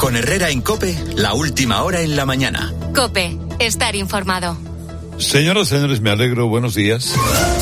Con Herrera en COPE, la última hora en la mañana. COPE, estar informado. Señoras, señores, me alegro. Buenos días.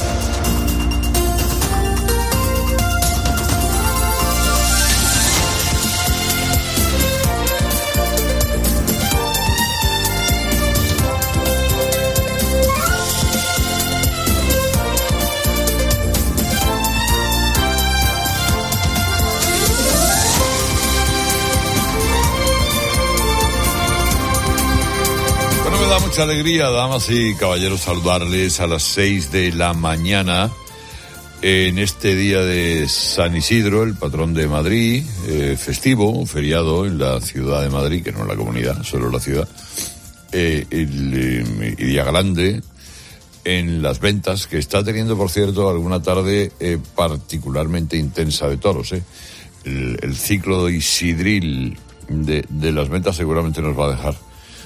Mucha alegría, damas y caballeros, saludarles a las 6 de la mañana en este día de San Isidro, el patrón de Madrid, festivo, feriado en la ciudad de Madrid, que no en la comunidad, solo la ciudad, y día grande en las ventas, que está teniendo, por cierto, alguna tarde particularmente intensa de toros. El ciclo isidril de las ventas seguramente nos va a dejar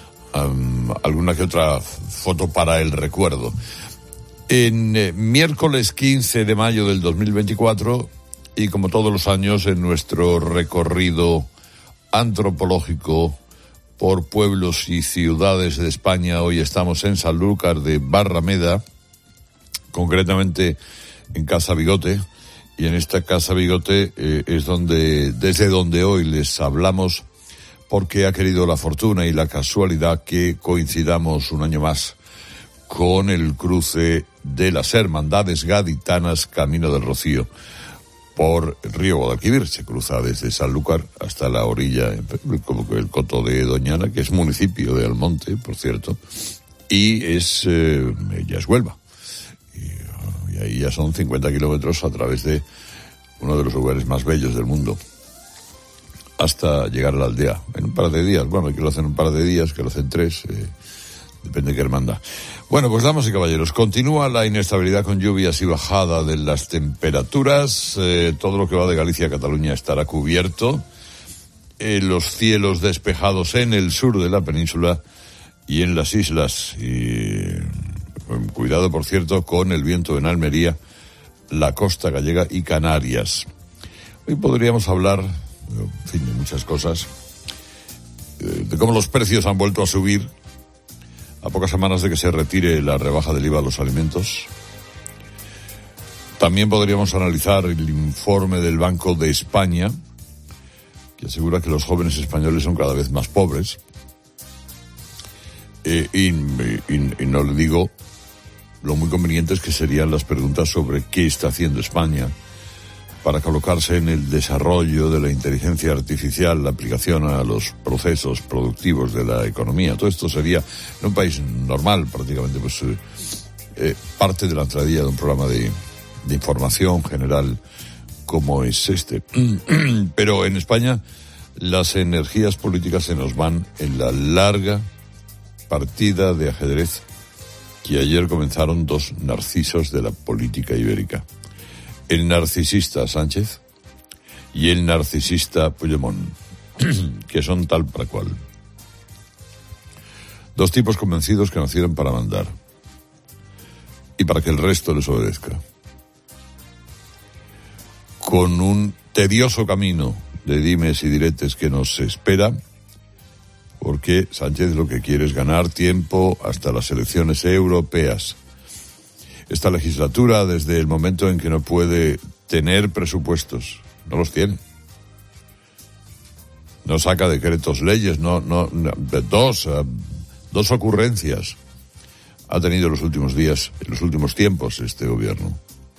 alguna que otra foto para el recuerdo. En miércoles 15 de mayo del 2024, y como todos los años en nuestro recorrido antropológico por pueblos y ciudades de España, hoy estamos en Sanlúcar de Barrameda, concretamente en Casa Bigote, y en esta Casa Bigote es desde donde hoy les hablamos, porque ha querido la fortuna y la casualidad que coincidamos un año más con el cruce de las Hermandades Gaditanas Camino del Rocío por el río Guadalquivir. Se cruza desde Sanlúcar hasta la orilla, como que el Coto de Doñana, que es municipio de Almonte, por cierto, y ya es Huelva. Y ahí ya son 50 kilómetros a través de uno de los lugares más bellos del mundo, hasta llegar a la aldea, en un par de días. Bueno, hay que lo hacen un par de días, que lo hacen 3, depende de qué hermandad. Bueno, pues damas y caballeros, continúa la inestabilidad con lluvias y bajada de las temperaturas. Todo lo que va de Galicia a Cataluña estará cubierto. Los cielos despejados en el sur de la península y en las islas. Y cuidado, por cierto, con el viento en Almería, la costa gallega y Canarias. Hoy podríamos hablar, en fin, de muchas cosas, de cómo los precios han vuelto a subir a pocas semanas de que se retire la rebaja del IVA a los alimentos. También podríamos analizar el informe del Banco de España, que asegura que los jóvenes españoles son cada vez más pobres. Y no le digo lo muy convenientes que serían las preguntas sobre qué está haciendo España para colocarse en el desarrollo de la inteligencia artificial, la aplicación a los procesos productivos de la economía. Todo esto sería, en un país normal prácticamente, pues parte de la entradilla de un programa de información general como es este. Pero en España las energías políticas se nos van en la larga partida de ajedrez que ayer comenzaron dos narcisos de la política ibérica. El narcisista Sánchez y el narcisista Puigdemont, que son tal para cual. Dos tipos convencidos que nacieron para mandar y para que el resto les obedezca. Con un tedioso camino de dimes y diretes que nos espera, porque Sánchez lo que quiere es ganar tiempo hasta las elecciones europeas. Esta legislatura, desde el momento en que no puede tener presupuestos, no los tiene. No saca decretos, leyes, dos ocurrencias ha tenido en los últimos días, en los últimos tiempos, este gobierno.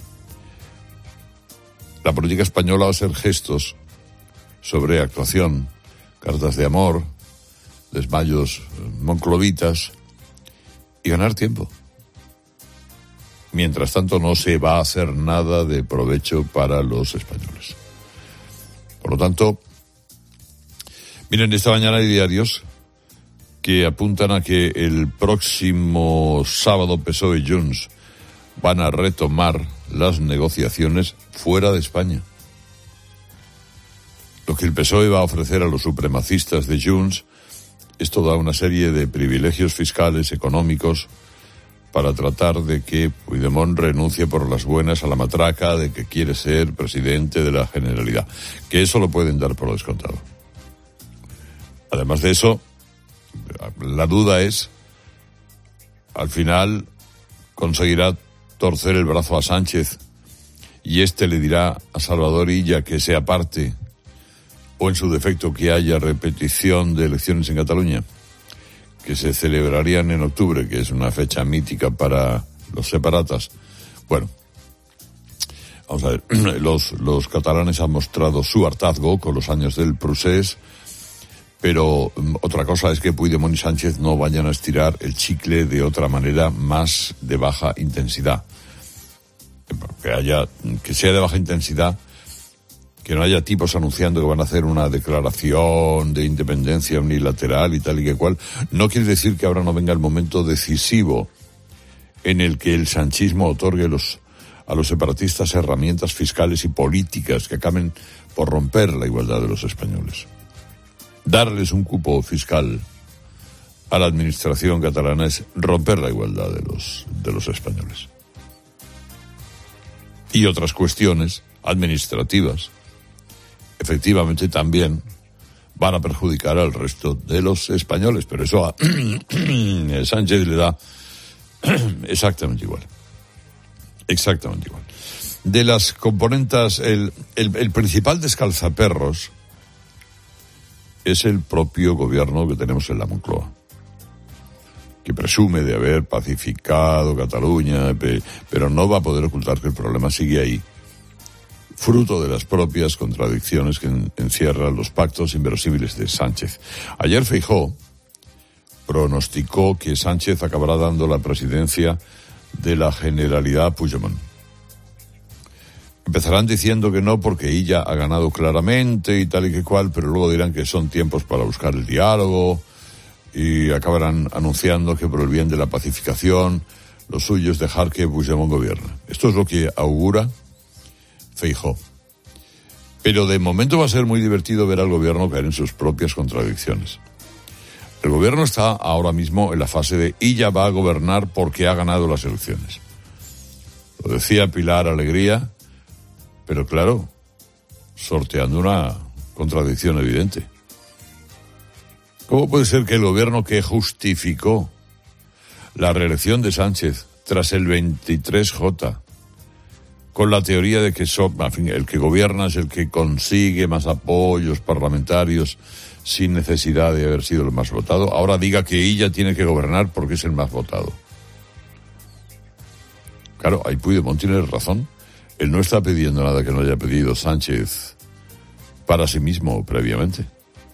La política española va a ser gestos sobre actuación, cartas de amor, desmayos monclovitas y ganar tiempo. Mientras tanto, no se va a hacer nada de provecho para los españoles. Por lo tanto, miren, esta mañana hay diarios que apuntan a que el próximo sábado PSOE y Junts van a retomar las negociaciones fuera de España. Lo que el PSOE va a ofrecer a los supremacistas de Junts es toda una serie de privilegios fiscales, económicos, para tratar de que Puigdemont renuncie por las buenas a la matraca de que quiere ser presidente de la Generalidad, que eso lo pueden dar por descontado. Además de eso, la duda es, al final conseguirá torcer el brazo a Sánchez y este le dirá a Salvador Illa que se aparte, o en su defecto que haya repetición de elecciones en Cataluña, que se celebrarían en octubre, que es una fecha mítica para los separatas. Bueno, vamos a ver, los catalanes han mostrado su hartazgo con los años del procés, pero otra cosa es que Puigdemont y Sánchez no vayan a estirar el chicle de otra manera más de baja intensidad. Que sea de baja intensidad, que no haya tipos anunciando que van a hacer una declaración de independencia unilateral y tal y que cual, no quiere decir que ahora no venga el momento decisivo en el que el sanchismo otorgue a los separatistas herramientas fiscales y políticas que acaben por romper la igualdad de los españoles. Darles un cupo fiscal a la administración catalana es romper la igualdad de los españoles. Y otras cuestiones administrativas, efectivamente, también van a perjudicar al resto de los españoles, pero eso a Sánchez le da exactamente igual. Exactamente igual. De las componentes, el principal descalzaperros es el propio gobierno que tenemos en la Moncloa, que presume de haber pacificado Cataluña, pero no va a poder ocultar que el problema sigue ahí, fruto de las propias contradicciones que encierran los pactos inverosímiles de Sánchez. Ayer Feijóo pronosticó que Sánchez acabará dando la presidencia de la Generalidad a Puigdemont. Empezarán diciendo que no porque ella ha ganado claramente y tal y que cual, pero luego dirán que son tiempos para buscar el diálogo y acabarán anunciando que por el bien de la pacificación lo suyo es dejar que Puigdemont gobierne. Esto es lo que augura Feijóo. Pero de momento va a ser muy divertido ver al gobierno caer en sus propias contradicciones. El gobierno está ahora mismo en la fase de ella va a gobernar porque ha ganado las elecciones. Lo decía Pilar Alegría, pero claro, sorteando una contradicción evidente. ¿Cómo puede ser que el gobierno que justificó la reelección de Sánchez tras el 23J, con la teoría de que el que gobierna es el que consigue más apoyos parlamentarios sin necesidad de haber sido el más votado, ahora diga que ella tiene que gobernar porque es el más votado? Claro, ahí Puigdemont tiene razón. Él no está pidiendo nada que no haya pedido Sánchez para sí mismo previamente.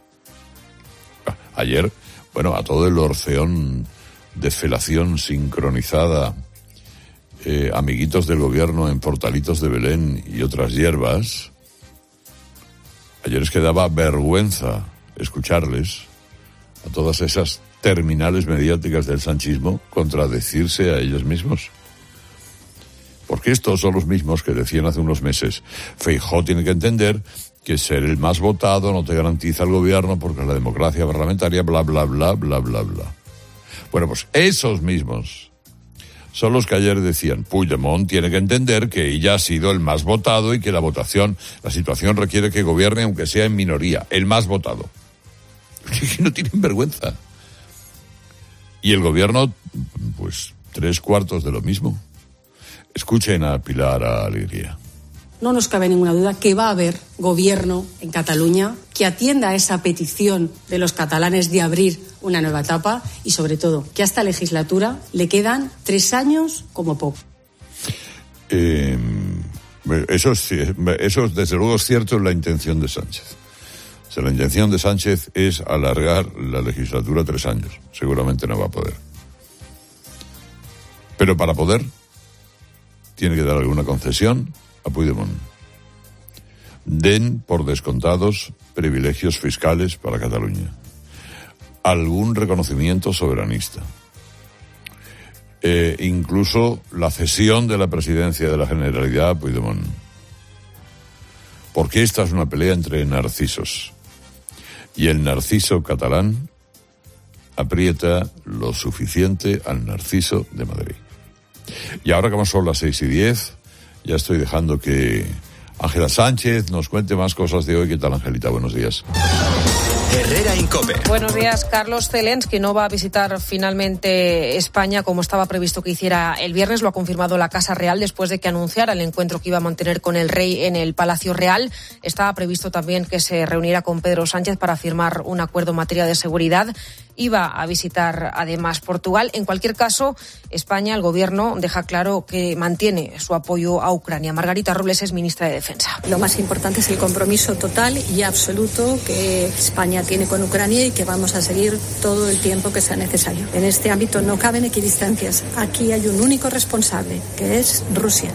Ayer, a todo el orfeón de felación sincronizada, amiguitos del gobierno en Portalitos de Belén y otras hierbas, ayer es que daba vergüenza escucharles a todas esas terminales mediáticas del sanchismo contradecirse a ellos mismos. Porque estos son los mismos que decían hace unos meses, Feijóo tiene que entender que ser el más votado no te garantiza el gobierno porque la democracia parlamentaria, bla, bla, bla, bla, bla, bla. Bueno, pues esos mismos son los que ayer decían, Puigdemont tiene que entender que ella ha sido el más votado y que la situación requiere que gobierne aunque sea en minoría, el más votado. Que no tienen vergüenza. Y el gobierno, pues, 3/4 de lo mismo. Escuchen a Pilar Alegría. No nos cabe ninguna duda que va a haber gobierno en Cataluña que atienda a esa petición de los catalanes de abrir una nueva etapa y, sobre todo, que a esta legislatura le quedan 3 años como poco. Eso desde luego es cierto, es la intención de Sánchez. O sea, la intención de Sánchez es alargar la legislatura 3 años. Seguramente no va a poder. Pero para poder, tiene que dar alguna concesión a Puigdemont. Den por descontados privilegios fiscales para Cataluña. Algún reconocimiento soberanista. Incluso la cesión de la presidencia de la Generalidad a Puigdemont. Porque esta es una pelea entre narcisos. Y el narciso catalán aprieta lo suficiente al narciso de Madrid. Y ahora, como son las 6:10, ya estoy dejando que Ángela Sánchez nos cuente más cosas de hoy. ¿Qué tal, Angelita? Buenos días. Herrera COPE. Buenos días. Carlos Zelensky no va a visitar finalmente España como estaba previsto que hiciera el viernes. Lo ha confirmado la Casa Real después de que anunciara el encuentro que iba a mantener con el rey en el Palacio Real. Estaba previsto también que se reuniera con Pedro Sánchez para firmar un acuerdo en materia de seguridad. Iba a visitar además Portugal. En cualquier caso, España, el gobierno, deja claro que mantiene su apoyo a Ucrania. Margarita Robles es ministra de Defensa. Lo más importante es el compromiso total y absoluto que España tiene con Ucrania y que vamos a seguir todo el tiempo que sea necesario. En este ámbito no caben equidistancias. Aquí hay un único responsable, que es Rusia.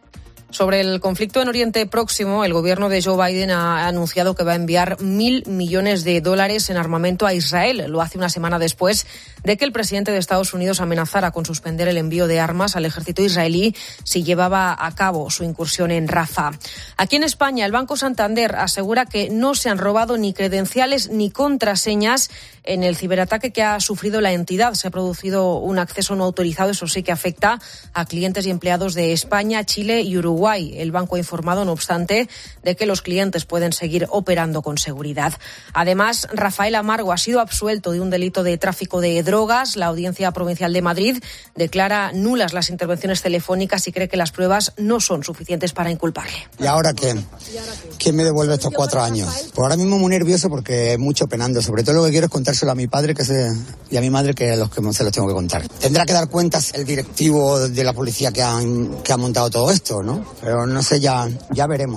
Sobre el conflicto en Oriente Próximo, el gobierno de Joe Biden ha anunciado que va a enviar $1.000 millones en armamento a Israel. Lo hace una semana después de que el presidente de Estados Unidos amenazara con suspender el envío de armas al ejército israelí si llevaba a cabo su incursión en Rafah. Aquí en España, el Banco Santander asegura que no se han robado ni credenciales ni contraseñas en el ciberataque que ha sufrido la entidad. Se ha producido un acceso no autorizado, eso sí que afecta a clientes y empleados de España, Chile y Uruguay. El banco ha informado, no obstante, de que los clientes pueden seguir operando con seguridad. Además, Rafael Amargo ha sido absuelto de un delito de tráfico de drogas. La Audiencia Provincial de Madrid declara nulas las intervenciones telefónicas y cree que las pruebas no son suficientes para inculparle. ¿Y ahora qué? ¿Quién me devuelve estos 4 años? Pues ahora mismo muy nervioso porque mucho penando. Sobre todo lo que quiero es contárselo a mi padre y a mi madre, que se los tengo que contar. Tendrá que dar cuentas el directivo de la policía que ha montado todo esto, ¿no? Pero no sé, ya veremos.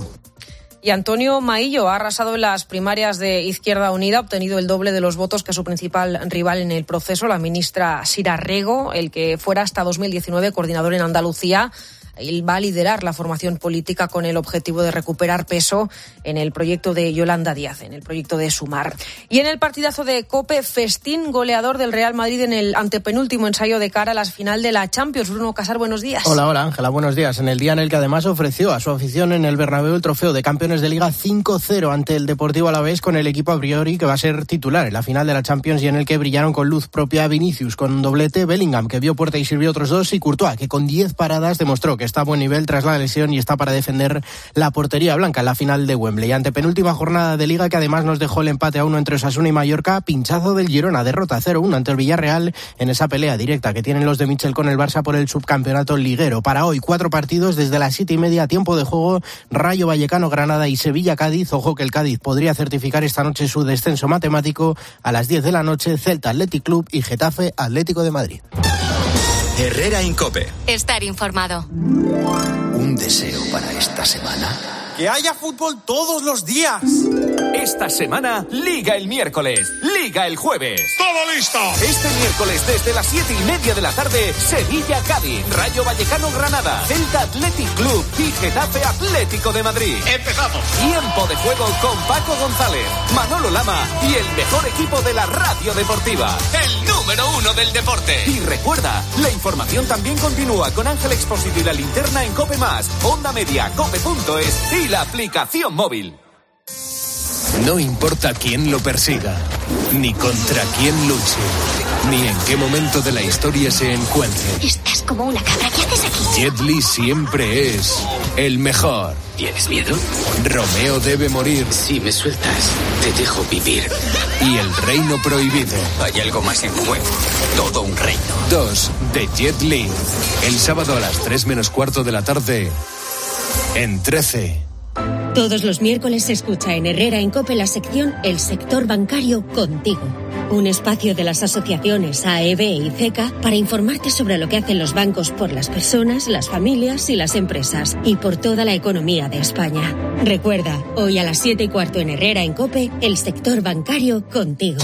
Y Antonio Maillo ha arrasado en las primarias de Izquierda Unida, ha obtenido el doble de los votos que su principal rival en el proceso, la ministra Sira Rego, el que fuera hasta 2019 coordinador en Andalucía. Él va a liderar la formación política con el objetivo de recuperar peso en el proyecto de Yolanda Díaz, en el proyecto de Sumar. Y en el partidazo de COPE, festín goleador del Real Madrid en el antepenúltimo ensayo de cara a la final de la Champions. Bruno Casar, buenos días. Hola Ángela, buenos días. En el día en el que además ofreció a su afición en el Bernabéu el trofeo de campeones de Liga 5-0 ante el Deportivo Alavés, con el equipo a priori que va a ser titular en la final de la Champions y en el que brillaron con luz propia Vinicius con un doblete, Bellingham que vio puerta y sirvió otros 2 y Courtois que con 10 paradas demostró que está a buen nivel tras la lesión y está para defender la portería blanca en la final de Wembley. Antepenúltima jornada de Liga que además nos dejó el empate a 1 entre Osasuna y Mallorca, pinchazo del Girona, derrota 0-1 ante el Villarreal en esa pelea directa que tienen los de Michel con el Barça por el subcampeonato liguero. Para hoy 4 partidos desde las 7:30, tiempo de juego: Rayo Vallecano, Granada y Sevilla Cádiz. Ojo que el Cádiz podría certificar esta noche su descenso matemático. A las 10 de la noche Celta Athletic Club y Getafe Atlético de Madrid. Herrera en COPE. Estar informado. Un deseo para esta semana: que haya fútbol todos los días. Esta semana, Liga el miércoles, Liga el jueves. ¡Todo listo! Este miércoles desde las 7:30 de la tarde, Sevilla-Cádiz, Rayo Vallecano-Granada, Celta Athletic Club y Getafe Atlético de Madrid. ¡Empezamos! Tiempo de juego con Paco González, Manolo Lama y el mejor equipo de la radio deportiva. El número 1 del deporte. Y recuerda, la información también continúa con Ángel Expósito y la linterna en COPE+, Onda Media, cope.es y la aplicación móvil. No importa quién lo persiga, ni contra quién luche, ni en qué momento de la historia se encuentre. Estás como una cabra. ¿Qué haces aquí? Jet Li siempre es el mejor. ¿Tienes miedo? Romeo debe morir. Si me sueltas, te dejo vivir. Y el reino prohibido. Hay algo más en juego. Todo un reino. 2 de Jet Li. El sábado a las 3:15 de la tarde en 13. Todos los miércoles se escucha en Herrera en COPE la sección El sector bancario contigo. Un espacio de las asociaciones AEB y CECA para informarte sobre lo que hacen los bancos por las personas, las familias y las empresas y por toda la economía de España. Recuerda, hoy a las 7:15 en Herrera en COPE, El sector bancario contigo.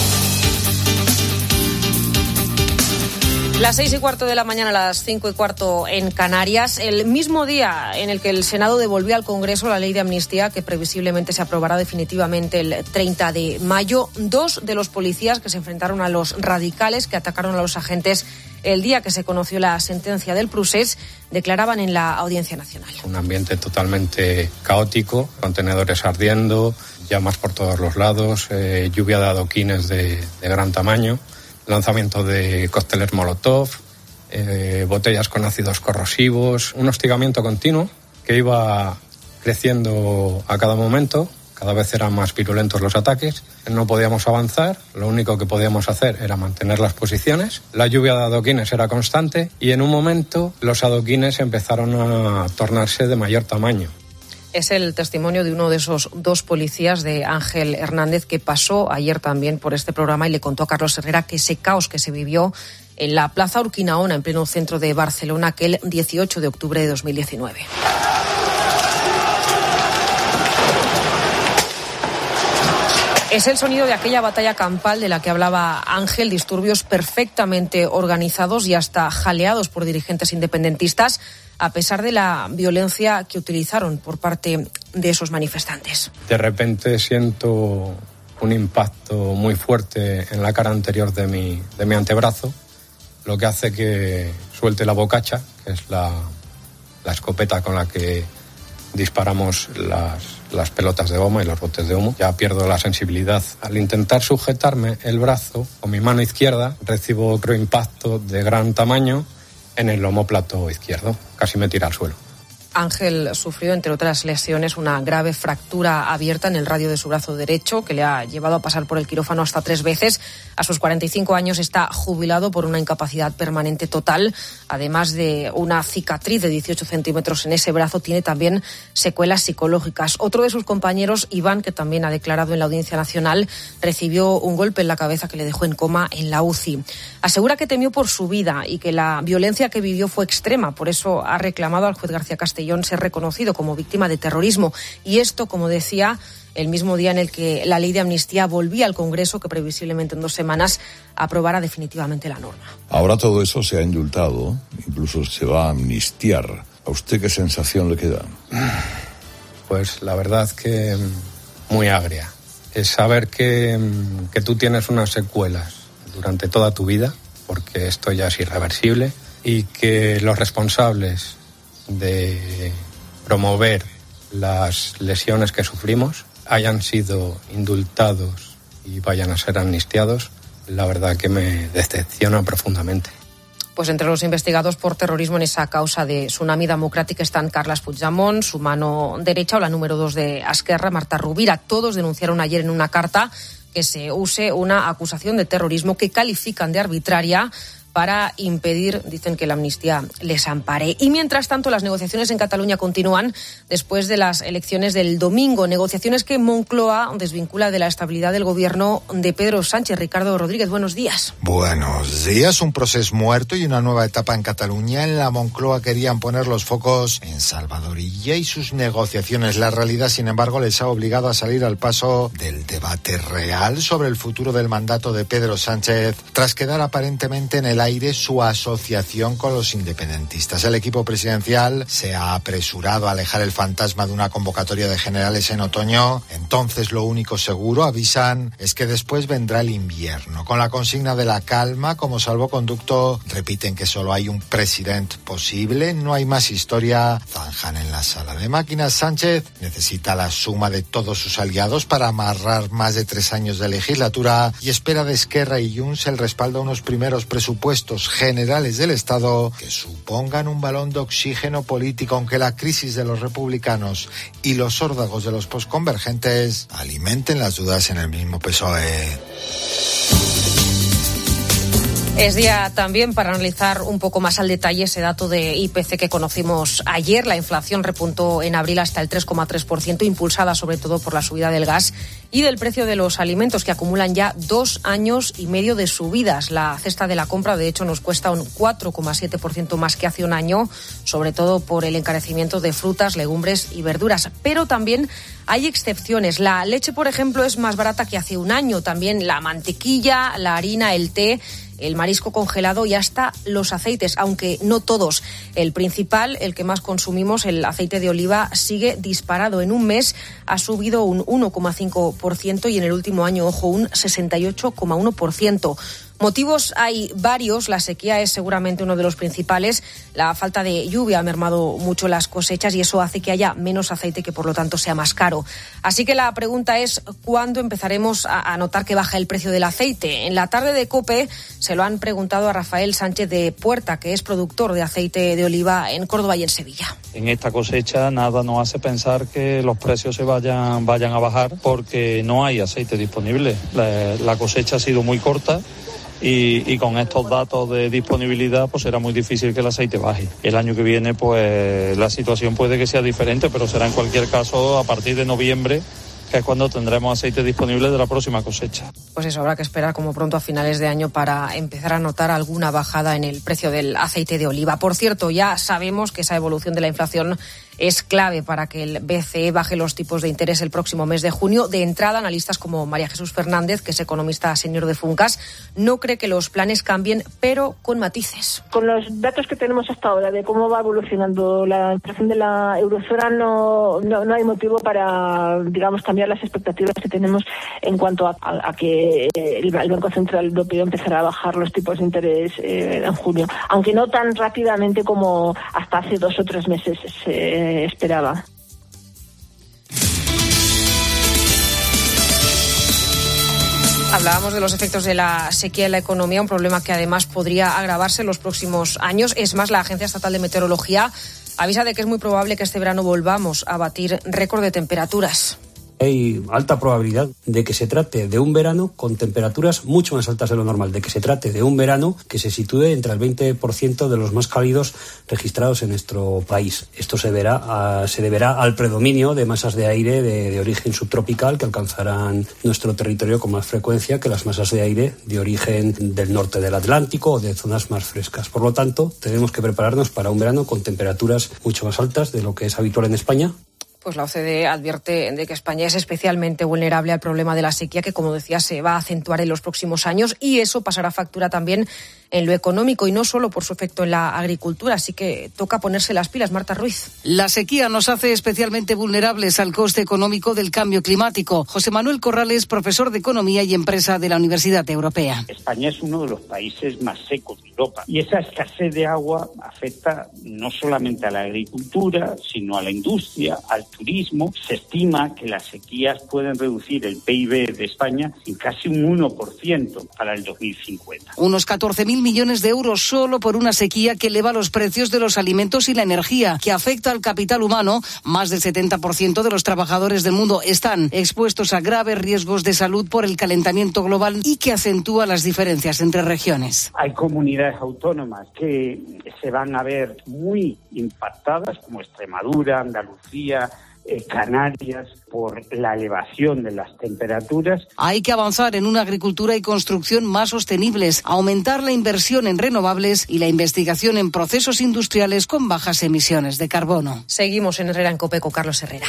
Las 6:15 de la mañana, a las 5:15 en Canarias, el mismo día en el que el Senado devolvió al Congreso la ley de amnistía que previsiblemente se aprobará definitivamente el 30 de mayo. 2 de los policías que se enfrentaron a los radicales que atacaron a los agentes el día que se conoció la sentencia del Prusés declaraban en la Audiencia Nacional. Un ambiente totalmente caótico, contenedores ardiendo, llamas por todos los lados, lluvia de adoquines de gran tamaño, lanzamiento de cócteles molotov, botellas con ácidos corrosivos, un hostigamiento continuo que iba creciendo a cada momento. cada vez eran más virulentos los ataques, no podíamos avanzar, lo único que podíamos hacer era mantener las posiciones, la lluvia de adoquines era constante y en un momento los adoquines empezaron a tornarse de mayor tamaño. Es el testimonio de uno de esos 2 policías, de Ángel Hernández, que pasó ayer también por este programa y le contó a Carlos Herrera que ese caos que se vivió en la Plaza Urquinaona, en pleno centro de Barcelona, aquel 18 de octubre de 2019. Es el sonido de aquella batalla campal de la que hablaba Ángel, disturbios perfectamente organizados y hasta jaleados por dirigentes independentistas, a pesar de la violencia que utilizaron por parte de esos manifestantes. De repente siento un impacto muy fuerte en la cara anterior de mi antebrazo, lo que hace que suelte la bocacha, que es la escopeta con la que disparamos las pelotas de goma y los botes de humo. Ya pierdo la sensibilidad. Al intentar sujetarme el brazo con mi mano izquierda, recibo otro impacto de gran tamaño en el omóplato izquierdo. Casi me tira al suelo. Ángel sufrió, entre otras lesiones, una grave fractura abierta en el radio de su brazo derecho, que le ha llevado a pasar por el quirófano hasta 3 veces. A sus 45 años está jubilado por una incapacidad permanente total. Además de una cicatriz de 18 centímetros en ese brazo, tiene también secuelas psicológicas. Otro de sus compañeros, Iván, que también ha declarado en la Audiencia Nacional, recibió un golpe en la cabeza que le dejó en coma en la UCI. Asegura que temió por su vida y que la violencia que vivió fue extrema. Por eso ha reclamado al juez García Castellón ser reconocido como víctima de terrorismo. Y esto, como decía, el mismo día en el que la ley de amnistía volvía al Congreso, que previsiblemente en 2 semanas aprobará definitivamente la norma. Ahora todo eso se ha indultado, incluso se va a amnistiar. ¿A usted qué sensación le queda? Pues la verdad que muy agria. Es saber que tú tienes unas secuelas durante toda tu vida, porque esto ya es irreversible, y que los responsables de promover las lesiones que sufrimos hayan sido indultados y vayan a ser amnistiados, la verdad que me decepciona profundamente. Pues entre los investigados por terrorismo en esa causa de Tsunami Democràtic están Carles Puigdemont, su mano derecha, o la número 2 de Esquerra, Marta Rovira. Todos denunciaron ayer en una carta que se use una acusación de terrorismo que califican de arbitraria para impedir, dicen, que la amnistía les ampare. Y mientras tanto, las negociaciones en Cataluña continúan después de las elecciones del domingo. Negociaciones que Moncloa desvincula de la estabilidad del gobierno de Pedro Sánchez. Ricardo Rodríguez, buenos días. Buenos días. Un proceso muerto y una nueva etapa en Cataluña. En la Moncloa querían poner los focos en Salvador Illa y sus negociaciones. La realidad, sin embargo, les ha obligado a salir al paso del debate real sobre el futuro del mandato de Pedro Sánchez, tras quedar aparentemente en el aire su asociación con los independentistas. El equipo presidencial se ha apresurado a alejar el fantasma de una convocatoria de generales en otoño. Entonces lo único seguro, avisan, es que después vendrá el invierno. Con la consigna de la calma como salvoconducto, repiten que solo hay un presidente posible, no hay más historia. Zanjan en la sala de máquinas. Sánchez necesita la suma de todos sus aliados para amarrar más de 3 años de legislatura y espera de Esquerra y Junts el respaldo a unos primeros presupuestos generales del Estado que supongan un balón de oxígeno político, aunque la crisis de los republicanos y los órdagos de los posconvergentes alimenten las dudas en el mismo PSOE. Es día también para analizar un poco más al detalle ese dato de IPC que conocimos ayer. La inflación repuntó en abril hasta el 3,3%, impulsada sobre todo por la subida del gas y del precio de los alimentos, que acumulan ya 2 años y medio de subidas. La cesta de la compra, de hecho, nos cuesta un 4,7% más que hace un año, sobre todo por el encarecimiento de frutas, legumbres y verduras. Pero también hay excepciones. La leche, por ejemplo, es más barata que hace un año. También la mantequilla, la harina, el té, el marisco congelado y hasta los aceites, aunque no todos. El principal, el que más consumimos, el aceite de oliva, sigue disparado. En un mes ha subido un 1,5% y en el último año, ojo, un 68,1%. Motivos hay varios, la sequía es seguramente uno de los principales. La falta de lluvia ha mermado mucho las cosechas y eso hace que haya menos aceite, que por lo tanto sea más caro. Así que la pregunta es, ¿cuándo empezaremos a notar que baja el precio del aceite? En la tarde de COPE se lo han preguntado a Rafael Sánchez de Puerta, que es productor de aceite de oliva en Córdoba y en Sevilla. En esta cosecha nada nos hace pensar que los precios se vayan a bajar, porque no hay aceite disponible. La cosecha ha sido muy corta. Y con estos datos de disponibilidad pues será muy difícil que el aceite baje. El año que viene pues la situación puede que sea diferente, pero será en cualquier caso a partir de noviembre, que es cuando tendremos aceite disponible de la próxima cosecha. Pues eso, habrá que esperar como pronto a finales de año para empezar a notar alguna bajada en el precio del aceite de oliva. Por cierto, ya sabemos que esa evolución de la inflación es clave para que el BCE baje los tipos de interés el próximo mes de junio. De entrada, analistas como María Jesús Fernández, que es economista senior de Funcas, no cree que los planes cambien, pero con matices. Con los datos que tenemos hasta ahora de cómo va evolucionando la inflación de la eurozona, no hay motivo para, digamos, cambiar las expectativas que tenemos en cuanto a que el Banco Central Europeo empezará a bajar los tipos de interés en junio, aunque no tan rápidamente como hasta hace 2 o 3 meses se esperaba. Hablábamos de los efectos de la sequía en la economía, un problema que además podría agravarse en los próximos años. Es más, la Agencia Estatal de Meteorología avisa de que es muy probable que este verano volvamos a batir récord de temperaturas. Hay alta probabilidad de que se trate de un verano con temperaturas mucho más altas de lo normal, de que se trate de un verano que se sitúe entre el 20% de los más cálidos registrados en nuestro país. Esto se deberá al predominio de masas de aire de origen subtropical que alcanzarán nuestro territorio con más frecuencia que las masas de aire de origen del norte del Atlántico o de zonas más frescas. Por lo tanto, tenemos que prepararnos para un verano con temperaturas mucho más altas de lo que es habitual en España. Pues la OCDE advierte de que España es especialmente vulnerable al problema de la sequía, que, como decía, se va a acentuar en los próximos años, y eso pasará factura también en lo económico y no solo por su efecto en la agricultura. Así que toca ponerse las pilas, Marta Ruiz. La sequía nos hace especialmente vulnerables al coste económico del cambio climático. José Manuel Corrales, profesor de Economía y Empresa de la Universidad Europea. España es uno de los países más secos de Europa y esa escasez de agua afecta no solamente a la agricultura, sino a la industria, al turismo. Se estima que las sequías pueden reducir el PIB de España en casi un 1% para el 2050. Unos 14.000 millones de euros solo por una sequía que eleva los precios de los alimentos y la energía, que afecta al capital humano. Más del 70% de los trabajadores del mundo están expuestos a graves riesgos de salud por el calentamiento global y que acentúa las diferencias entre regiones. Hay comunidades autónomas que se van a ver muy impactadas, como Extremadura, Andalucía, Canarias, por la elevación de las temperaturas. Hay que avanzar en una agricultura y construcción más sostenibles, aumentar la inversión en renovables y la investigación en procesos industriales con bajas emisiones de carbono. Seguimos en Herrera en COPE con Carlos Herrera.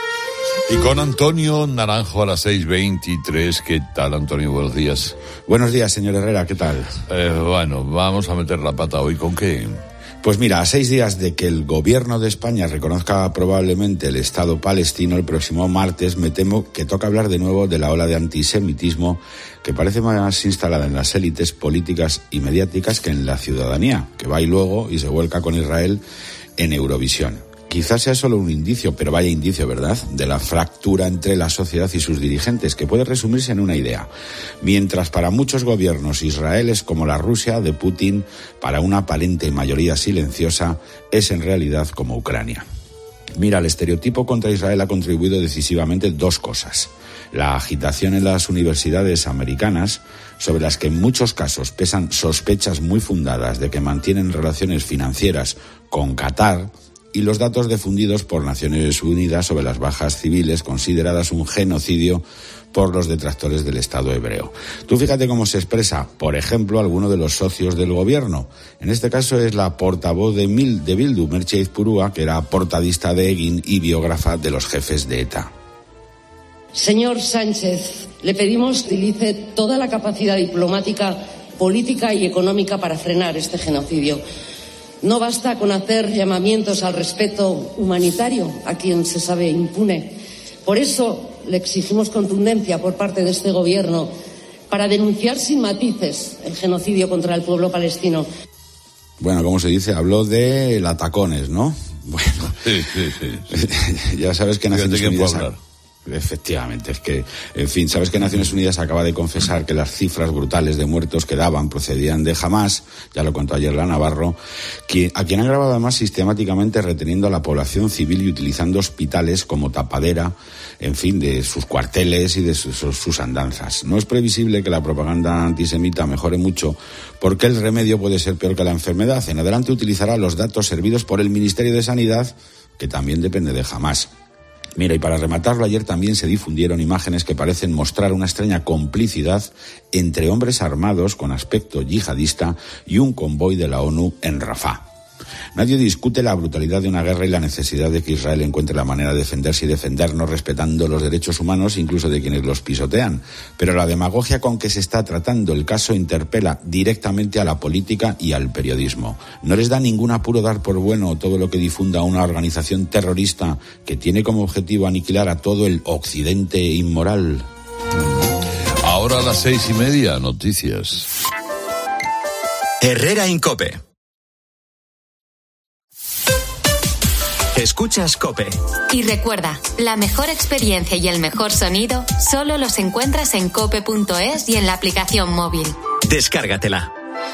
Y con Antonio Naranjo a las 6:23. ¿Qué tal, Antonio? Buenos días. Buenos días, señor Herrera. ¿Qué tal? Bueno, vamos a meter la pata hoy. ¿Con qué? Pues mira, a 6 días de que el gobierno de España reconozca probablemente el Estado palestino el próximo martes, me temo que toca hablar de nuevo de la ola de antisemitismo que parece más instalada en las élites políticas y mediáticas que en la ciudadanía, que va y luego y se vuelca con Israel en Eurovisión. Quizás sea solo un indicio, pero vaya indicio, ¿verdad?, de la fractura entre la sociedad y sus dirigentes, que puede resumirse en una idea. Mientras para muchos gobiernos Israel es como la Rusia de Putin, para una aparente mayoría silenciosa es en realidad como Ucrania. Mira, el estereotipo contra Israel ha contribuido decisivamente 2 cosas. La agitación en las universidades americanas, sobre las que en muchos casos pesan sospechas muy fundadas de que mantienen relaciones financieras con Qatar, y los datos difundidos por Naciones Unidas sobre las bajas civiles consideradas un genocidio por los detractores del Estado hebreo. Tú fíjate cómo se expresa, por ejemplo, alguno de los socios del gobierno. En este caso es la portavoz de Bildu, Merche Izpurua, que era portadista de Egin y biógrafa de los jefes de ETA. Señor Sánchez, le pedimos que utilice toda la capacidad diplomática, política y económica para frenar este genocidio. No basta con hacer llamamientos al respeto humanitario a quien se sabe impune. Por eso le exigimos contundencia por parte de este gobierno para denunciar sin matices el genocidio contra el pueblo palestino. Bueno, como se dice, habló de latacones, ¿no? Bueno, sí. Ya sabes que Naciones Unidas... hablar. Efectivamente, es que, en fin, sabes que Naciones Unidas acaba de confesar que las cifras brutales de muertos que daban procedían de Hamás, ya lo contó ayer la Navarro, a quien han grabado además sistemáticamente reteniendo a la población civil y utilizando hospitales como tapadera, en fin, de sus cuarteles y de sus andanzas. No es previsible que la propaganda antisemita mejore mucho, porque el remedio puede ser peor que la enfermedad. En adelante utilizará los datos servidos por el Ministerio de Sanidad, que también depende de Hamás. Mira, y para rematarlo, ayer también se difundieron imágenes que parecen mostrar una extraña complicidad entre hombres armados con aspecto yihadista y un convoy de la ONU en Rafah. Nadie discute la brutalidad de una guerra y la necesidad de que Israel encuentre la manera de defenderse y defendernos respetando los derechos humanos, incluso de quienes los pisotean. Pero la demagogia con que se está tratando el caso interpela directamente a la política y al periodismo. No les da ningún apuro dar por bueno todo lo que difunda una organización terrorista que tiene como objetivo aniquilar a todo el occidente inmoral. Ahora a las 6:30, noticias. Herrera en COPE. Escuchas COPE. Y recuerda, la mejor experiencia y el mejor sonido solo los encuentras en cope.es y en la aplicación móvil. Descárgatela.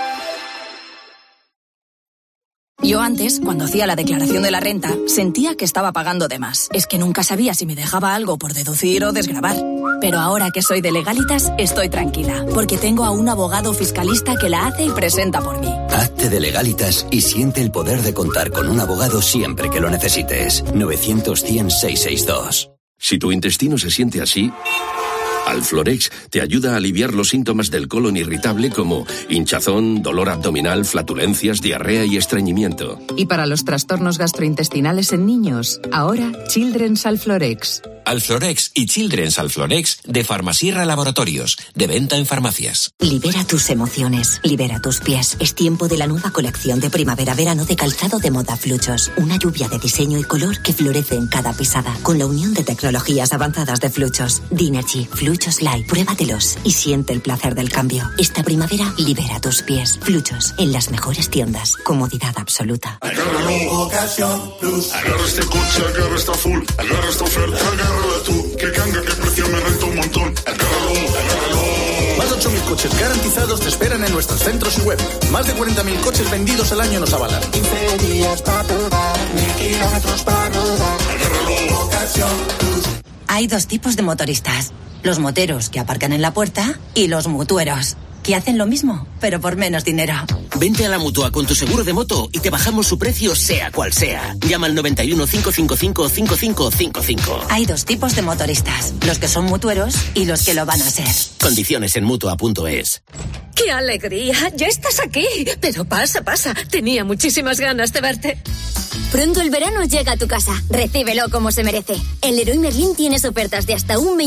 Yo antes, cuando hacía la declaración de la renta, sentía que estaba pagando de más. Es que nunca sabía si me dejaba algo por deducir o desgravar. Pero ahora que soy de Legalitas, estoy tranquila, porque tengo a un abogado fiscalista que la hace y presenta por mí. Hazte de Legalitas y siente el poder de contar con un abogado siempre que lo necesites. 900-100-662. Si tu intestino se siente así, Alflorex te ayuda a aliviar los síntomas del colon irritable como hinchazón, dolor abdominal, flatulencias, diarrea y estreñimiento. Y para los trastornos gastrointestinales en niños, ahora Children's Alflorex. Alflorex y Children's Alflorex de Farmasierra Laboratorios, de venta en farmacias. Libera tus emociones, libera tus pies. Es tiempo de la nueva colección de primavera-verano de calzado de moda Fluchos. Una lluvia de diseño y color que florece en cada pisada, con la unión de tecnologías avanzadas de Fluchos. Dinergy, Fluchos Light, pruébatelos y siente el placer del cambio. Esta primavera, libera tus pies. Fluchos, en las mejores tiendas. Comodidad absoluta. Agárralo, Ocasión Plus. Agarra este coche, agarra esta full. Agarra esta oferta, agárrala tú. Que canga, que precio me renta un montón. Agárralo. Más de 8.000 coches garantizados te esperan en nuestros centros y web. Más de 40.000 coches vendidos al año nos avalan. 15 días para probar, 1.000 kilómetros para rodar. Agárralo, Ocasión Plus. Hay dos tipos de motoristas. Los moteros que aparcan en la puerta y los mutueros, que hacen lo mismo, pero por menos dinero. Vente a la Mutua con tu seguro de moto y te bajamos su precio sea cual sea. Llama al 91 555 5555. Hay dos tipos de motoristas, los que son mutueros y los que lo van a ser. Condiciones en Mutua.es. ¡Qué alegría! ¡Ya estás aquí! Pero pasa. Tenía muchísimas ganas de verte. Pronto el verano llega a tu casa. Recíbelo como se merece. El Leroy Merlin tienes ofertas de hasta un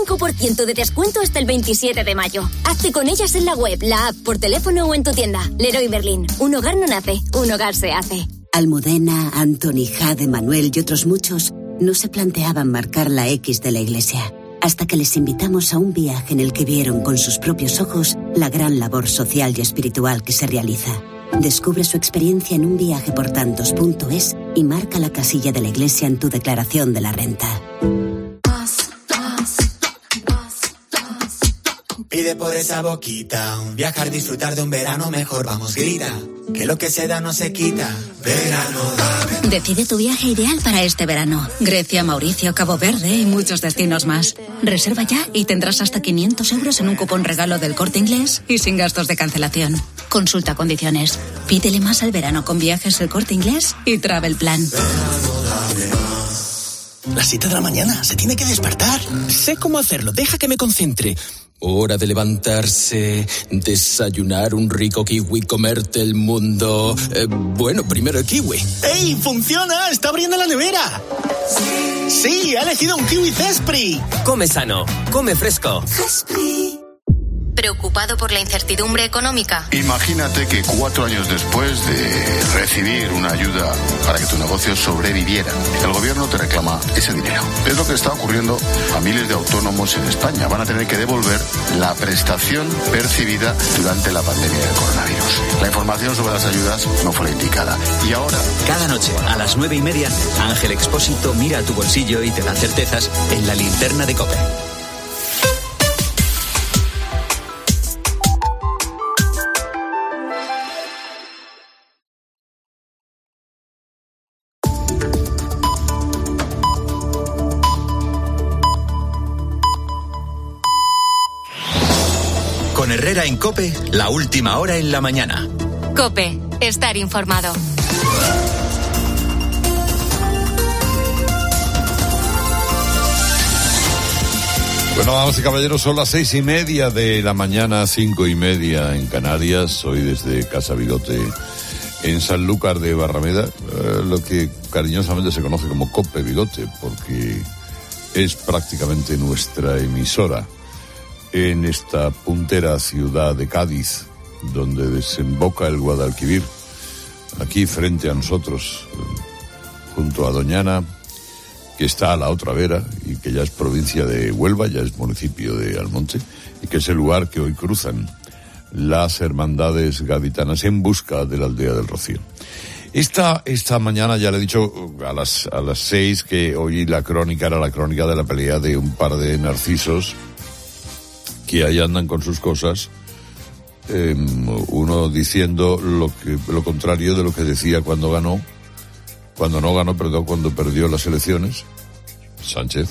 25% de descuento hasta el 27 de mayo. Hazte con ellas en la web, la app, por teléfono o en tu tienda. Leroy Merlin. Un hogar no nace, un hogar se hace. Almudena, Anthony, Jade, Manuel y otros muchos no se planteaban marcar la X de la iglesia, hasta que les invitamos a un viaje en el que vieron con sus propios ojos la gran labor social y espiritual que se realiza. Descubre su experiencia en unviajeportantos.es y marca la casilla de la iglesia en tu declaración de la renta. Pide por esa boquita, viajar, disfrutar de un verano mejor, vamos, grita, que lo que se da no se quita. Verano dame. Decide tu viaje ideal para este verano. Grecia, Mauricio, Cabo Verde y muchos destinos más. Reserva ya y tendrás hasta 500 euros en un cupón regalo del Corte Inglés y sin gastos de cancelación. Consulta condiciones. Pídele más al verano con Viajes El Corte Inglés y Travel Plan. Las 7 de la mañana, se tiene que despertar. Sé cómo hacerlo, deja que me concentre. Hora de levantarse, desayunar un rico kiwi, comerte el mundo. Bueno, primero el kiwi. ¡Ey, funciona! ¡Está abriendo la nevera! ¡Sí! ¡Ha elegido un kiwi Zespri! Come sano, come fresco. Zespri. ¿Preocupado por la incertidumbre económica? Imagínate que 4 años después de recibir una ayuda para que tu negocio sobreviviera, el gobierno te reclama ese dinero. Es lo que está ocurriendo a miles de autónomos en España. Van a tener que devolver la prestación percibida durante la pandemia del coronavirus. La información sobre las ayudas no fue la indicada. Y ahora... Cada noche a las 9:30, Ángel Expósito mira a tu bolsillo y te da certezas en la linterna de COPE. Con Herrera en COPE, la última hora en la mañana. COPE, estar informado. Bueno, damas y caballeros, son las 6:30 de la mañana, 5:30 en Canarias. Hoy desde Casa Bigote en Sanlúcar de Barrameda, lo que cariñosamente se conoce como COPE Bigote, porque es prácticamente nuestra emisora en esta puntera ciudad de Cádiz, donde desemboca el Guadalquivir, aquí frente a nosotros, junto a Doñana, que está a la otra vera y que ya es provincia de Huelva, ya es municipio de Almonte, y que es el lugar que hoy cruzan las hermandades gaditanas en busca de la aldea del Rocío. Esta mañana ya le he dicho a las 6 que hoy la crónica era la crónica de la pelea de un par de narcisos que ahí andan con sus cosas, uno diciendo lo contrario de lo que decía cuando perdió las elecciones, Sánchez.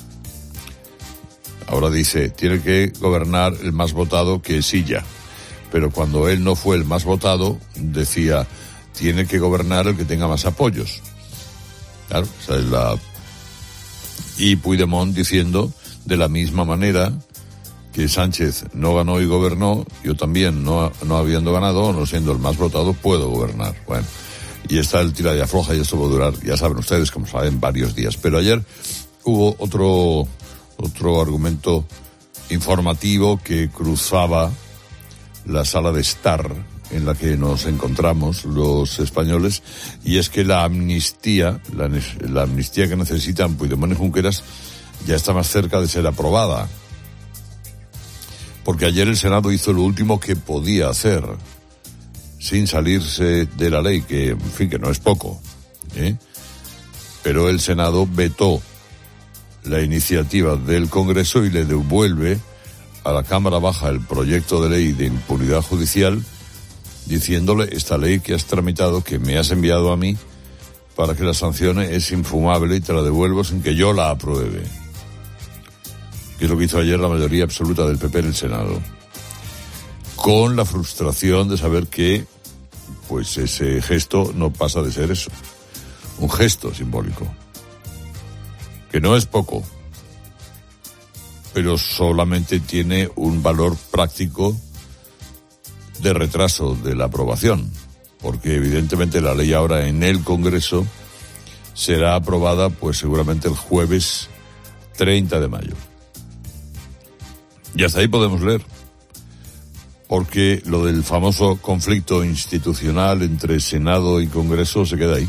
Ahora dice, tiene que gobernar el más votado, que es Illa. Pero cuando él no fue el más votado, decía, tiene que gobernar el que tenga más apoyos. Claro, esa es Y Puigdemont diciendo, de la misma manera que Sánchez no ganó y gobernó, yo también, no habiendo ganado, no siendo el más votado, puedo gobernar. Bueno, y está el tira y afloja, y esto va a durar, ya saben ustedes, como saben, varios días. Pero ayer hubo otro argumento informativo que cruzaba la sala de estar en la que nos encontramos los españoles, y es que la amnistía que necesitan Puigdemont y Junqueras ya está más cerca de ser aprobada. Porque ayer el Senado hizo lo último que podía hacer, sin salirse de la ley, que, en fin, que no es poco, pero el Senado vetó la iniciativa del Congreso y le devuelve a la Cámara Baja el proyecto de ley de impunidad judicial, diciéndole, esta ley que has tramitado, que me has enviado a mí para que la sancione, es infumable y te la devuelvo sin que yo la apruebe. Que es lo que hizo ayer la mayoría absoluta del PP en el Senado, con la frustración de saber que pues ese gesto no pasa de ser eso, un gesto simbólico, que no es poco, pero solamente tiene un valor práctico de retraso de la aprobación, porque evidentemente la ley ahora en el Congreso será aprobada pues seguramente el jueves 30 de mayo. Y hasta ahí podemos leer, porque lo del famoso conflicto institucional entre Senado y Congreso se queda ahí.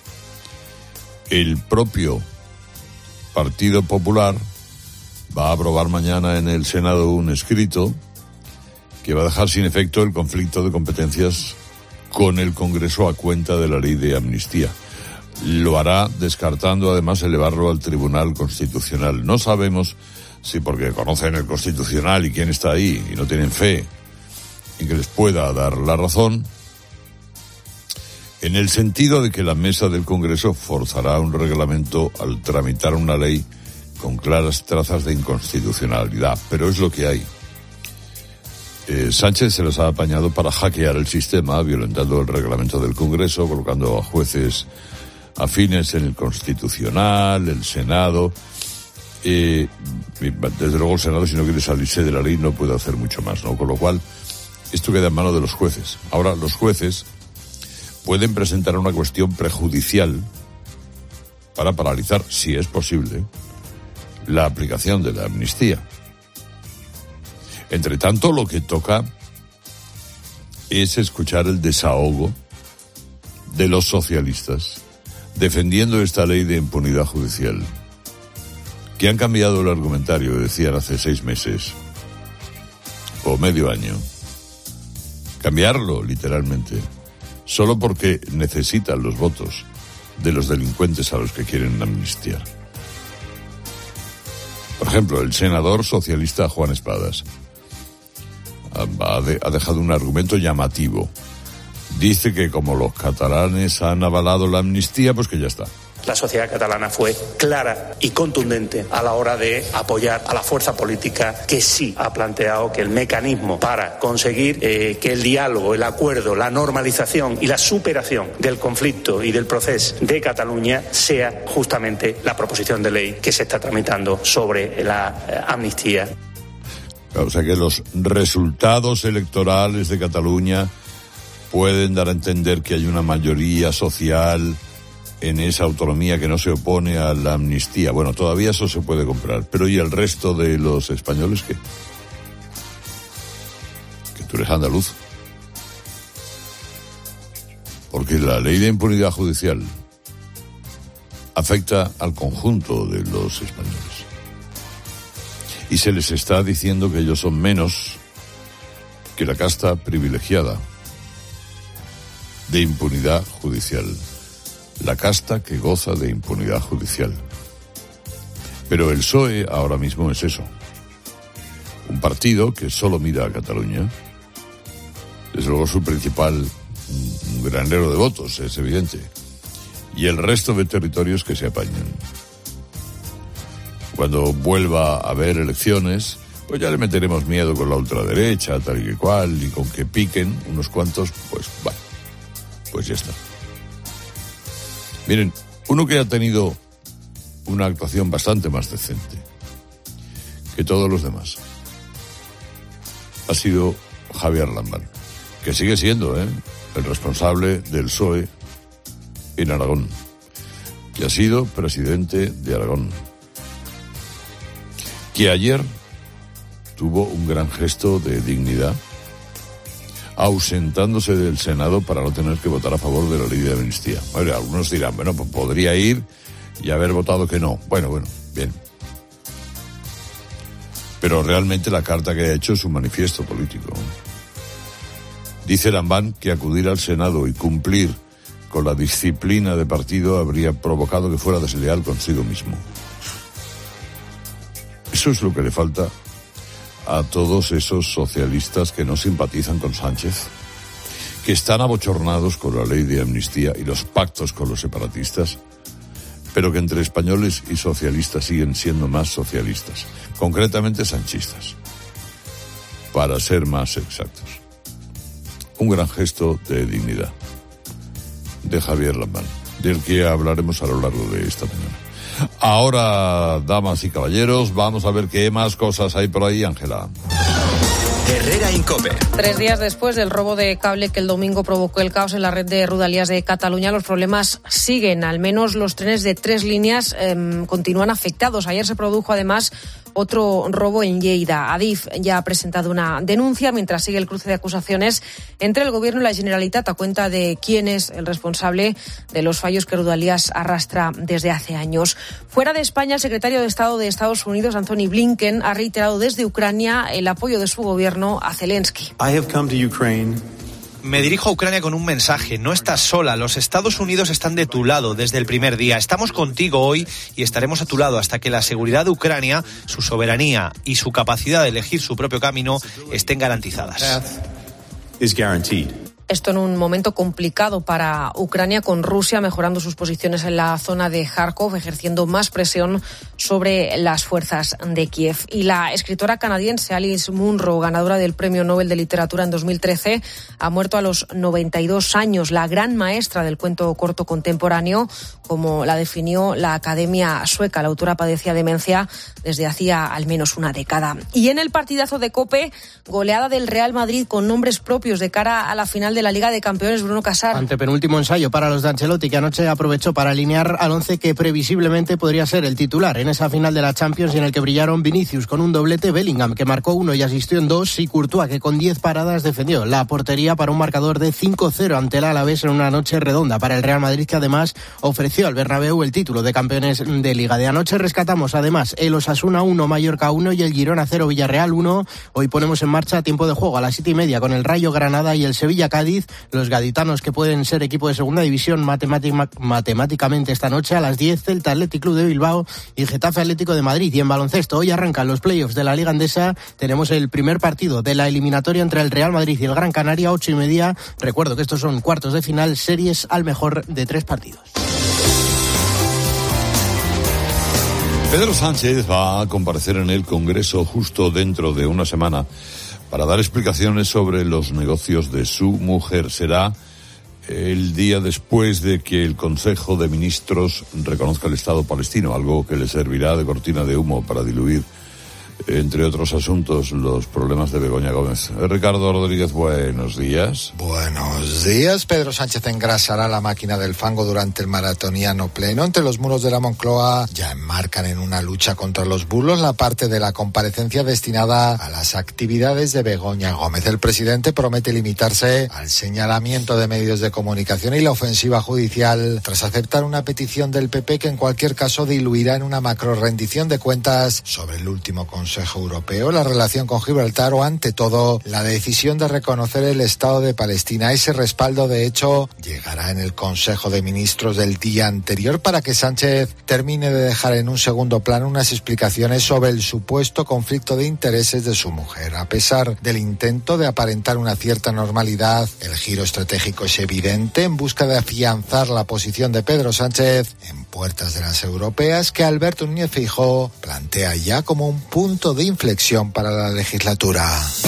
El propio Partido Popular va a aprobar mañana en el Senado un escrito que va a dejar sin efecto el conflicto de competencias con el Congreso a cuenta de la ley de amnistía. Lo hará descartando además elevarlo al Tribunal Constitucional. No sabemos si porque conocen el Constitucional y quién está ahí y no tienen fe en que les pueda dar la razón, en el sentido de que la mesa del Congreso forzará un reglamento al tramitar una ley con claras trazas de inconstitucionalidad, pero es lo que hay. Sánchez se los ha apañado para hackear el sistema, violentando el reglamento del Congreso, colocando a jueces afines en el Constitucional, el Senado. Desde luego el Senado, si no quiere salirse de la ley, no puede hacer mucho más, ¿no? Con lo cual, esto queda en manos de los jueces. Ahora, los jueces pueden presentar una cuestión prejudicial para paralizar, si es posible, la aplicación de la amnistía. Entre tanto, lo que toca es escuchar el desahogo de los socialistas defendiendo esta ley de impunidad judicial, que han cambiado el argumentario, decían hace 6 meses o medio año. Cambiarlo, literalmente, solo porque necesitan los votos de los delincuentes a los que quieren amnistiar. Por ejemplo, el senador socialista Juan Espadas ha dejado un argumento llamativo. Dice que como los catalanes han avalado la amnistía, pues que ya está. La sociedad catalana fue clara y contundente a la hora de apoyar a la fuerza política que sí ha planteado que el mecanismo para conseguir que el diálogo, el acuerdo, la normalización y la superación del conflicto y del proceso de Cataluña sea justamente la proposición de ley que se está tramitando sobre la amnistía. O sea que los resultados electorales de Cataluña pueden dar a entender que hay una mayoría social en esa autonomía que no se opone a la amnistía. Bueno, todavía eso se puede comprar. Pero ¿y el resto de los españoles qué? Que tú eres andaluz. Porque la ley de impunidad judicial afecta al conjunto de los españoles. Y se les está diciendo que ellos son menos que la casta privilegiada de impunidad judicial. La casta que goza de impunidad judicial. Pero el PSOE ahora mismo es eso. Un partido que solo mira a Cataluña. Desde luego su principal granero de votos, es evidente. Y el resto de territorios que se apañan. Cuando vuelva a haber elecciones, pues ya le meteremos miedo con la ultraderecha, tal y cual, y con que piquen unos cuantos, pues vale, pues ya está. Miren, uno que ha tenido una actuación bastante más decente que todos los demás ha sido Javier Lambán, que sigue siendo el responsable del PSOE en Aragón, que ha sido presidente de Aragón, que ayer tuvo un gran gesto de dignidad ausentándose del Senado para no tener que votar a favor de la ley de amnistía. Bueno, algunos dirán, bueno, pues podría ir y haber votado que no. Bueno, bien. Pero realmente la carta que ha hecho es un manifiesto político. Dice Lambán que acudir al Senado y cumplir con la disciplina de partido habría provocado que fuera desleal consigo mismo. Eso es lo que le falta a todos esos socialistas que no simpatizan con Sánchez, que están abochornados con la ley de amnistía y los pactos con los separatistas, pero que entre españoles y socialistas siguen siendo más socialistas, concretamente sanchistas, para ser más exactos. Un gran gesto de dignidad de Javier Lambán, del que hablaremos a lo largo de esta mañana. Ahora, damas y caballeros, vamos a ver qué más cosas hay por ahí, Ángela. Herrera Incope. 3 días después del robo de cable que el domingo provocó el caos en la red de Rodalies de Cataluña, los problemas siguen. Al menos los trenes de 3 líneas continúan afectados. Ayer se produjo además otro robo en Lleida. Adif ya ha presentado una denuncia mientras sigue el cruce de acusaciones entre el Gobierno y la Generalitat a cuenta de quién es el responsable de los fallos que Rodalies arrastra desde hace años. Fuera de España, el secretario de Estado de Estados Unidos, Anthony Blinken, ha reiterado desde Ucrania el apoyo de su gobierno a Zelensky. Me dirijo a Ucrania con un mensaje. No estás sola. Los Estados Unidos están de tu lado desde el primer día. Estamos contigo hoy y estaremos a tu lado hasta que la seguridad de Ucrania, su soberanía y su capacidad de elegir su propio camino estén garantizadas. Esto en un momento complicado para Ucrania, con Rusia mejorando sus posiciones en la zona de Kharkov, ejerciendo más presión sobre las fuerzas de Kiev. Y la escritora canadiense Alice Munro, ganadora del Premio Nobel de Literatura en 2013, ha muerto a los 92 años. La gran maestra del cuento corto contemporáneo, como la definió la Academia Sueca. La autora padecía demencia desde hacía al menos una década. Y en el partidazo de COPE, goleada del Real Madrid con nombres propios de cara a la final de de la Liga de Campeones, Bruno Casar. Antepenúltimo ensayo para los de Ancelotti, que anoche aprovechó para alinear al 11 que previsiblemente podría ser el titular en esa final de la Champions, y en el que brillaron Vinicius con un doblete, Bellingham, que marcó 1 y asistió en 2, y Courtois, que con 10 paradas defendió la portería para un marcador de 5-0 ante el Alavés en una noche redonda para el Real Madrid, que además ofreció al Bernabéu el título de campeones de Liga. De anoche rescatamos además el Osasuna 1, Mallorca 1 y el Girona 0, Villarreal 1. Hoy ponemos en marcha tiempo de juego a las 7:30 con el Rayo Granada y el Sevilla Cádiz. Los gaditanos, que pueden ser equipo de segunda división matemáticamente esta noche, a las 10 el Athletic Club de Bilbao y Getafe Atlético de Madrid. Y en baloncesto hoy arrancan los playoffs de la Liga Endesa. Tenemos el primer partido de la eliminatoria entre el Real Madrid y el Gran Canaria, 8:30. Recuerdo que estos son cuartos de final, series al mejor de 3 partidos. Pedro Sánchez va a comparecer en el Congreso justo dentro de una semana para dar explicaciones sobre los negocios de su mujer. Será el día después de que el Consejo de Ministros reconozca el Estado palestino, algo que le servirá de cortina de humo para diluir, entre otros asuntos, los problemas de Begoña Gómez. Ricardo Rodríguez, buenos días. Buenos días. Pedro Sánchez engrasará la máquina del fango durante el maratoniano pleno. Entre los muros de la Moncloa ya enmarcan en una lucha contra los bulos la parte de la comparecencia destinada a las actividades de Begoña Gómez. El presidente promete limitarse al señalamiento de medios de comunicación y la ofensiva judicial, tras aceptar una petición del PP que en cualquier caso diluirá en una macro rendición de cuentas sobre el último Consejo Europeo, la relación con Gibraltar o, ante todo, la decisión de reconocer el Estado de Palestina. Ese respaldo, de hecho, llegará en el Consejo de Ministros del día anterior para que Sánchez termine de dejar en un segundo plano unas explicaciones sobre el supuesto conflicto de intereses de su mujer. A pesar del intento de aparentar una cierta normalidad, el giro estratégico es evidente en busca de afianzar la posición de Pedro Sánchez en puertas de las europeas, que Alberto Núñez Feijóo plantea ya como un punto de inflexión para la legislatura.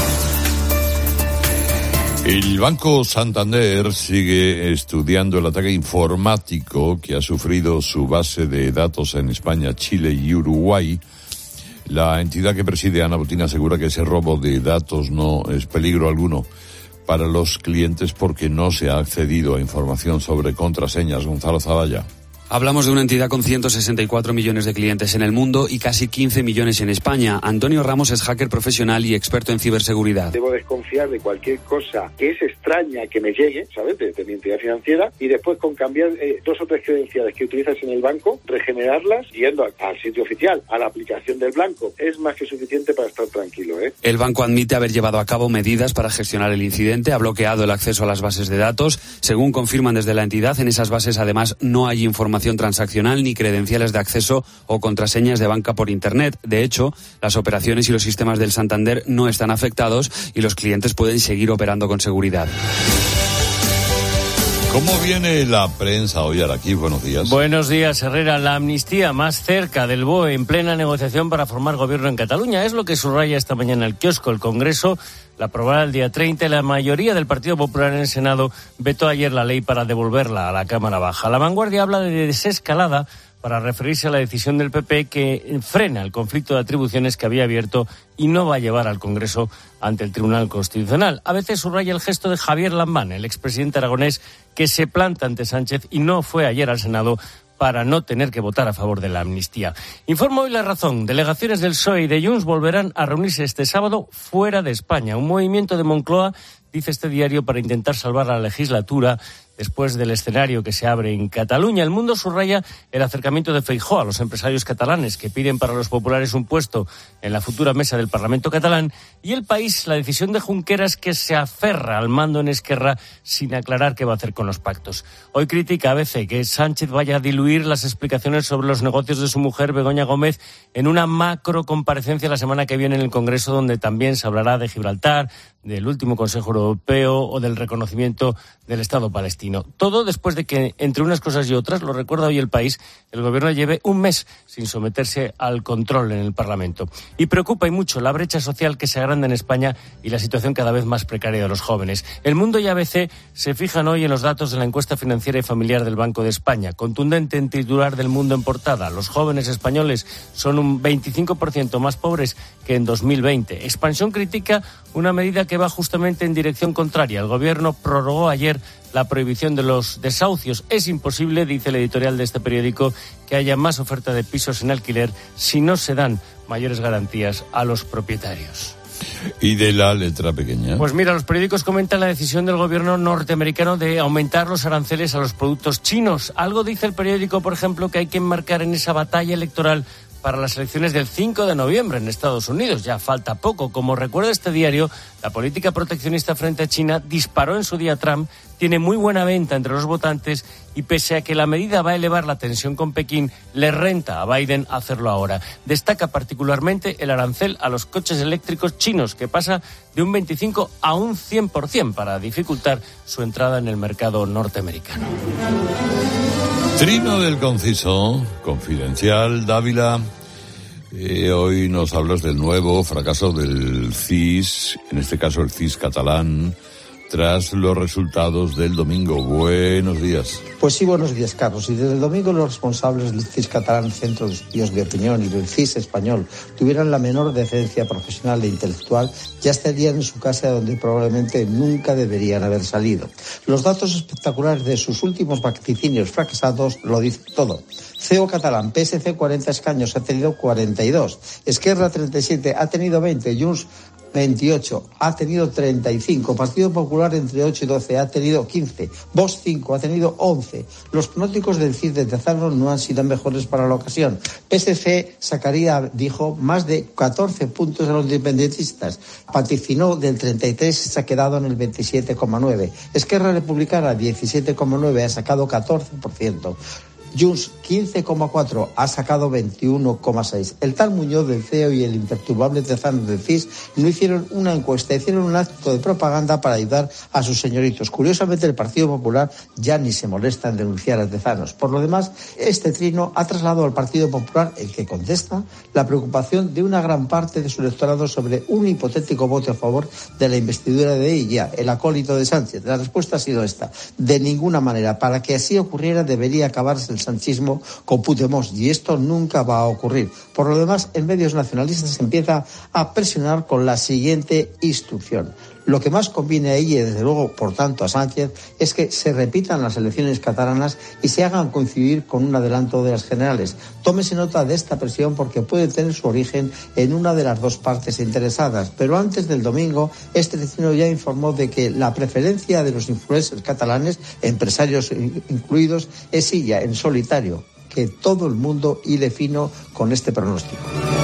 El Banco Santander sigue estudiando el ataque informático que ha sufrido su base de datos en España, Chile y Uruguay. La entidad que preside, Ana Botín, asegura que ese robo de datos no es peligro alguno para los clientes porque no se ha accedido a información sobre contraseñas. Gonzalo Zavalla. Hablamos de una entidad con 164 millones de clientes en el mundo y casi 15 millones en España. Antonio Ramos es hacker profesional y experto en ciberseguridad. Debo desconfiar de cualquier cosa que es extraña que me llegue, ¿sabes?, de mi entidad financiera, y después con cambiar 2 o 3 credenciales que utilizas en el banco, regenerarlas yendo al sitio oficial, a la aplicación del banco. Es más que suficiente para estar tranquilo, ¿eh? El banco admite haber llevado a cabo medidas para gestionar el incidente, ha bloqueado el acceso a las bases de datos. Según confirman desde la entidad, en esas bases además no hay información transaccional ni credenciales de acceso o contraseñas de banca por Internet. De hecho, las operaciones y los sistemas del Santander no están afectados y los clientes pueden seguir operando con seguridad. ¿Cómo viene la prensa hoy, Araquí? Buenos días. Buenos días, Herrera. La amnistía más cerca del BOE, en plena negociación para formar gobierno en Cataluña. Es lo que subraya esta mañana el kiosco. El Congreso la aprobará el día 30 y la mayoría del Partido Popular en el Senado vetó ayer la ley para devolverla a la Cámara Baja. La Vanguardia habla de desescalada para referirse a la decisión del PP que frena el conflicto de atribuciones que había abierto y no va a llevar al Congreso ante el Tribunal Constitucional. A veces subraya el gesto de Javier Lambán, el expresidente aragonés, que se planta ante Sánchez y no fue ayer al Senado para no tener que votar a favor de la amnistía. Informa hoy La Razón. Delegaciones del PSOE y de Junts volverán a reunirse este sábado fuera de España. Un movimiento de Moncloa, dice este diario, para intentar salvar la legislatura después del escenario que se abre en Cataluña. El Mundo subraya el acercamiento de Feijóo a los empresarios catalanes que piden para los populares un puesto en la futura mesa del Parlamento catalán, y El País, la decisión de Junqueras, que se aferra al mando en Esquerra sin aclarar qué va a hacer con los pactos. Hoy critica ABC que Sánchez vaya a diluir las explicaciones sobre los negocios de su mujer, Begoña Gómez, en una macro comparecencia la semana que viene en el Congreso, donde también se hablará de Gibraltar, del último Consejo Europeo o del reconocimiento del Estado palestino. Todo después de que, entre unas cosas y otras, lo recuerda hoy El País, el Gobierno lleve un mes sin someterse al control en el Parlamento. Y preocupa y mucho la brecha social que se agranda en España y la situación cada vez más precaria de los jóvenes. El Mundo y ABC se fijan hoy en los datos de la encuesta financiera y familiar del Banco de España. Contundente en titular del Mundo en portada. Los jóvenes españoles son un 25% más pobres que en 2020. Expansión critica una medida que va justamente en dirección contraria. El Gobierno prorrogó ayer la prohibición de los desahucios. Es imposible, dice el editorial de este periódico, que haya más oferta de pisos en alquiler si no se dan mayores garantías a los propietarios. ¿Y de la letra pequeña? Pues mira, los periódicos comentan la decisión del gobierno norteamericano de aumentar los aranceles a los productos chinos. Algo dice el periódico, por ejemplo, que hay que enmarcar en esa batalla electoral para las elecciones del 5 de noviembre en Estados Unidos. Ya falta poco. Como recuerda este diario, la política proteccionista frente a China disparó en su día Trump, tiene muy buena venta entre los votantes y pese a que la medida va a elevar la tensión con Pekín, le renta a Biden hacerlo ahora. Destaca particularmente el arancel a los coches eléctricos chinos, que pasa de un 25 a un 100% para dificultar su entrada en el mercado norteamericano. Trino del Conciso, Confidencial, Dávila. Hoy nos hablas del nuevo fracaso del CIS, en este caso el CIS catalán, tras los resultados del domingo. Buenos días. Pues sí, buenos días, Carlos. Y desde el domingo los responsables del CIS catalán, Centro de Estudios de Opinión, y del CIS español tuvieran la menor decencia profesional e intelectual, ya estarían en su casa donde probablemente nunca deberían haber salido. Los datos espectaculares de sus últimos vaticinios fracasados lo dicen todo. CEO catalán, PSC 40 escaños, ha tenido 42. Esquerra 37, ha tenido 20. Junts 28, ha tenido 35. Partido Popular entre 8 y 12, ha tenido 15. Vox 5, ha tenido 11. Los pronósticos del CIS de Tezanos no han sido mejores para la ocasión. PSC sacaría, dijo, más de 14 puntos a los independentistas. Vaticinó del 33, se ha quedado en el 27,9. Esquerra Republicana 17,9, ha sacado 14%. Junts 15,4, ha sacado 21,6. El tal Muñoz del CEO y el imperturbable Tezanos del CIS no hicieron una encuesta, hicieron un acto de propaganda para ayudar a sus señoritos. Curiosamente, el Partido Popular ya ni se molesta en denunciar a Tezanos. Por lo demás, este trino ha trasladado al Partido Popular, el que contesta, la preocupación de una gran parte de su electorado sobre un hipotético voto a favor de la investidura de ella, el acólito de Sánchez. La respuesta ha sido esta: de ninguna manera. Para que así ocurriera debería acabarse el sanchismo con Puigdemont, y esto nunca va a ocurrir. Por lo demás, en medios nacionalistas se empieza a presionar con la siguiente instrucción. Lo que más conviene a ella y desde luego, por tanto, a Sánchez, es que se repitan las elecciones catalanas y se hagan coincidir con un adelanto de las generales. Tómese nota de esta presión porque puede tener su origen en una de las dos partes interesadas. Pero antes del domingo, este vecino ya informó de que la preferencia de los influencers catalanes, empresarios incluidos, es ella, en solitario. Que todo el mundo hile fino con este pronóstico.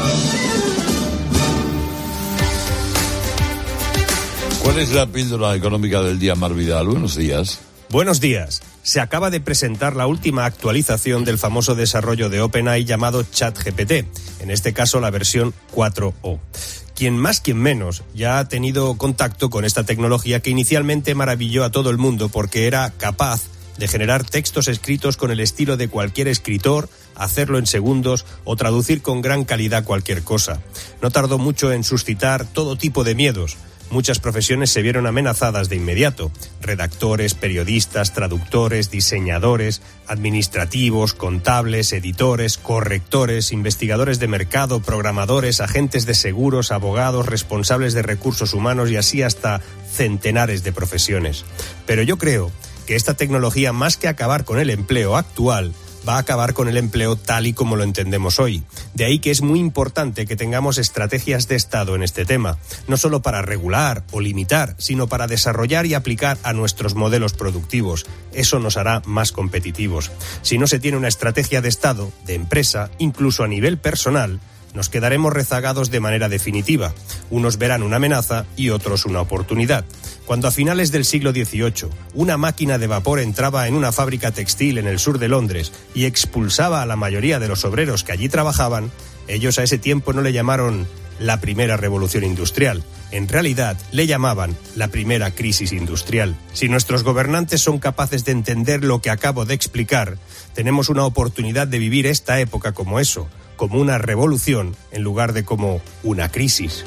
¿Cuál es la píldora económica del día, Mar Vidal? Buenos días. Buenos días. Se acaba de presentar la última actualización del famoso desarrollo de OpenAI llamado ChatGPT, en este caso la versión 4o. Quien más, quien menos, ya ha tenido contacto con esta tecnología que inicialmente maravilló a todo el mundo porque era capaz de generar textos escritos con el estilo de cualquier escritor, hacerlo en segundos o traducir con gran calidad cualquier cosa. No tardó mucho en suscitar todo tipo de miedos. Muchas profesiones se vieron amenazadas de inmediato. Redactores, periodistas, traductores, diseñadores, administrativos, contables, editores, correctores, investigadores de mercado, programadores, agentes de seguros, abogados, responsables de recursos humanos y así hasta centenares de profesiones. Pero yo creo que esta tecnología, más que acabar con el empleo actual, va a acabar con el empleo tal y como lo entendemos hoy. De ahí que es muy importante que tengamos estrategias de Estado en este tema, no solo para regular o limitar, sino para desarrollar y aplicar a nuestros modelos productivos. Eso nos hará más competitivos. Si no se tiene una estrategia de Estado, de empresa, incluso a nivel personal, nos quedaremos rezagados de manera definitiva. Unos verán una amenaza y otros una oportunidad. Cuando a finales del siglo XVIII una máquina de vapor entraba en una fábrica textil en el sur de Londres y expulsaba a la mayoría de los obreros que allí trabajaban, ellos a ese tiempo no le llamaron la primera revolución industrial. En realidad, le llamaban la primera crisis industrial. Si nuestros gobernantes son capaces de entender lo que acabo de explicar, tenemos una oportunidad de vivir esta época como eso, como una revolución en lugar de como una crisis.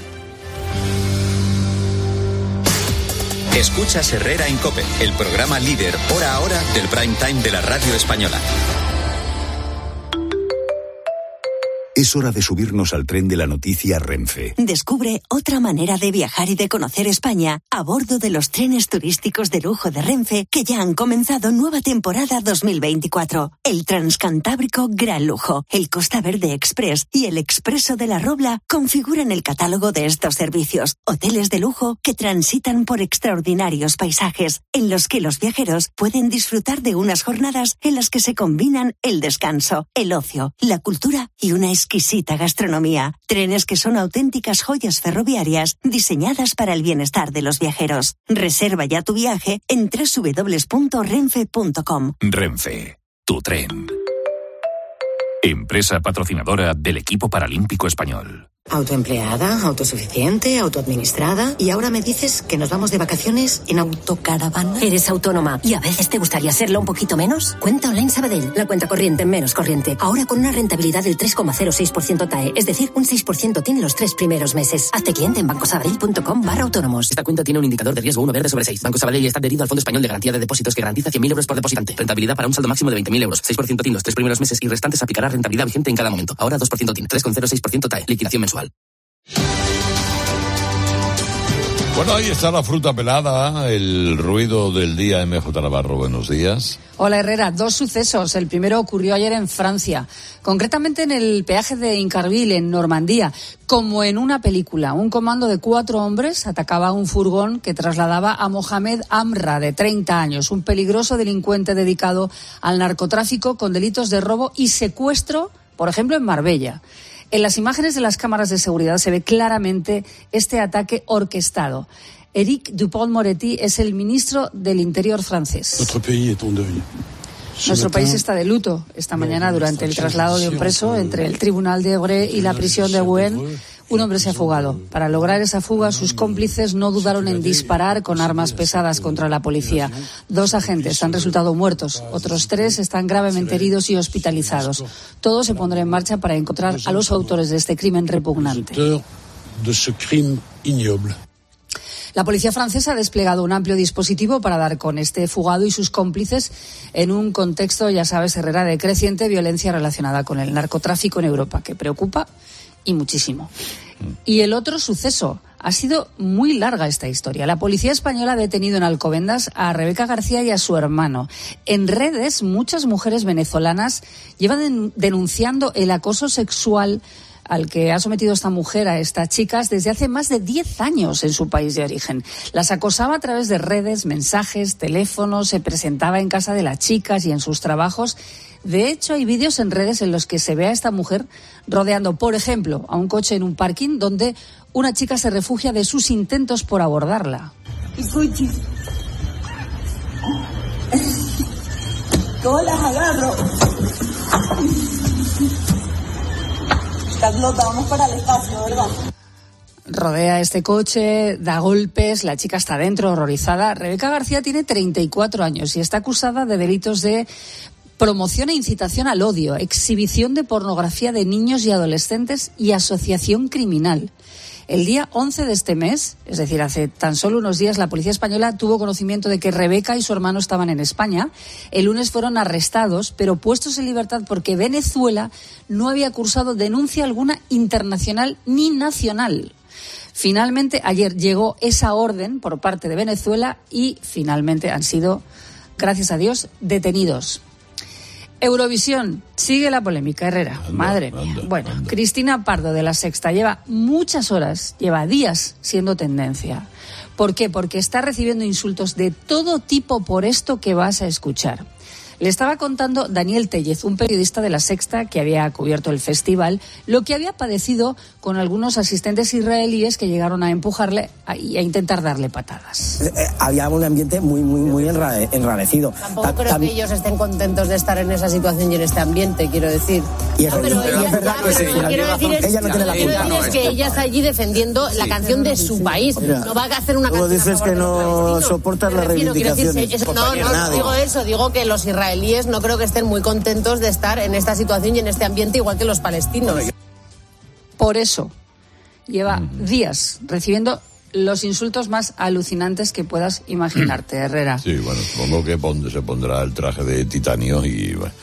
Escuchas Herrera en COPE, el programa líder hora a hora del prime time de la radio española. Es hora de subirnos al tren de la noticia Renfe. Descubre otra manera de viajar y de conocer España a bordo de los trenes turísticos de lujo de Renfe que ya han comenzado nueva temporada 2024. El Transcantábrico Gran Lujo, el Costa Verde Express y el Expreso de la Robla configuran el catálogo de estos servicios. Hoteles de lujo que transitan por extraordinarios paisajes en los que los viajeros pueden disfrutar de unas jornadas en las que se combinan el descanso, el ocio, la cultura y una exquisita gastronomía. Trenes que son auténticas joyas ferroviarias diseñadas para el bienestar de los viajeros. Reserva ya tu viaje en www.renfe.com. Renfe, tu tren. Empresa patrocinadora del equipo paralímpico español. Autoempleada, autosuficiente, autoadministrada. Y ahora me dices que nos vamos de vacaciones en autocaravana. Eres autónoma y a veces te gustaría serlo un poquito menos. Cuenta Online Sabadell, la cuenta corriente menos corriente. Ahora con una rentabilidad del 3,06% TAE, es decir, un 6% tiene los 3 primeros meses. Hazte cliente en bancosabadell.com/autónomos. Esta cuenta tiene un indicador de riesgo 1 verde sobre 6. Banco Sabadell está adherido al Fondo Español de Garantía de Depósitos que garantiza 100.000 euros por depositante. Rentabilidad para un saldo máximo de 20.000 euros. 6% TIN los 3 primeros meses y restantes aplicará rentabilidad vigente en cada momento. Ahora 2% TIN, 3,06% TAE. Liquidación mensual. Bueno, ahí está la fruta pelada, el ruido del día. MJ Navarro, buenos días. Hola Herrera, 2 sucesos. El primero ocurrió ayer en Francia, concretamente en el peaje de Incarville, en Normandía. Como en una película, un comando de 4 hombres atacaba un furgón que trasladaba a Mohamed Amra, de 30 años, un peligroso delincuente dedicado al narcotráfico con delitos de robo y secuestro, por ejemplo, en Marbella. En las imágenes de las cámaras de seguridad se ve claramente este ataque orquestado. Éric Dupond-Moretti es el ministro del Interior francés. Nuestro país está de luto esta mañana durante el traslado de un preso entre el tribunal de Évreux y la prisión de Rouen. Un hombre se ha fugado. Para lograr esa fuga, sus cómplices no dudaron en disparar con armas pesadas contra la policía. 2 agentes han resultado muertos. Otros 3 están gravemente heridos y hospitalizados. Todo se pondrá en marcha para encontrar a los autores de este crimen repugnante. La policía francesa ha desplegado un amplio dispositivo para dar con este fugado y sus cómplices en un contexto, ya sabes, Herrera, de creciente violencia relacionada con el narcotráfico en Europa, que preocupa y muchísimo. Y el otro suceso, ha sido muy larga esta historia. La policía española ha detenido en Alcobendas a Rebeca García y a su hermano. En redes, muchas mujeres venezolanas llevan denunciando el acoso sexual al que ha sometido esta mujer a estas chicas desde hace más de 10 años en su país de origen. Las acosaba a través de redes, mensajes, teléfonos, se presentaba en casa de las chicas y en sus trabajos. De hecho, hay vídeos en redes en los que se ve a esta mujer rodeando, por ejemplo, a un coche en un parking donde una chica se refugia de sus intentos por abordarla. ¿Cómo las agarro? Carlota, vamos para el espacio, ¿verdad? Rodea este coche, da golpes, la chica está dentro, horrorizada. Rebeca García tiene 34 años y está acusada de delitos de promoción e incitación al odio, exhibición de pornografía de niños y adolescentes y asociación criminal. El día 11 de este mes, es decir, hace tan solo unos días, la policía española tuvo conocimiento de que Rebeca y su hermano estaban en España. El lunes fueron arrestados, pero puestos en libertad porque Venezuela no había cursado denuncia alguna internacional ni nacional. Finalmente, ayer llegó esa orden por parte de Venezuela y finalmente han sido, gracias a Dios, detenidos. Eurovisión, sigue la polémica, Herrera. Madre mía. Bueno, Cristina Pardo de La Sexta lleva muchas horas, lleva días siendo tendencia. ¿Por qué? Porque está recibiendo insultos de todo tipo por esto que vas a escuchar. Le estaba contando Daniel Tellez, un periodista de La Sexta que había cubierto el festival, lo que había padecido con algunos asistentes israelíes que llegaron a empujarle y a intentar darle patadas. Había un ambiente muy enrarecido. Tampoco creo que ellos estén contentos de estar en esa situación y en este ambiente, quiero decir. Y eso, pero es verdad que sí. Ella no tiene la culpa. Es que ella está allí defendiendo la canción de su país. No va a hacer una canción. Dices que no soportas las reivindicaciones. No digo que los israelíes no creo que estén muy contentos de estar en esta situación y en este ambiente igual que los palestinos. Por eso lleva días recibiendo los insultos más alucinantes que puedas imaginarte, Herrera. Sí, bueno, supongo que se pondrá el traje de titanio y bueno,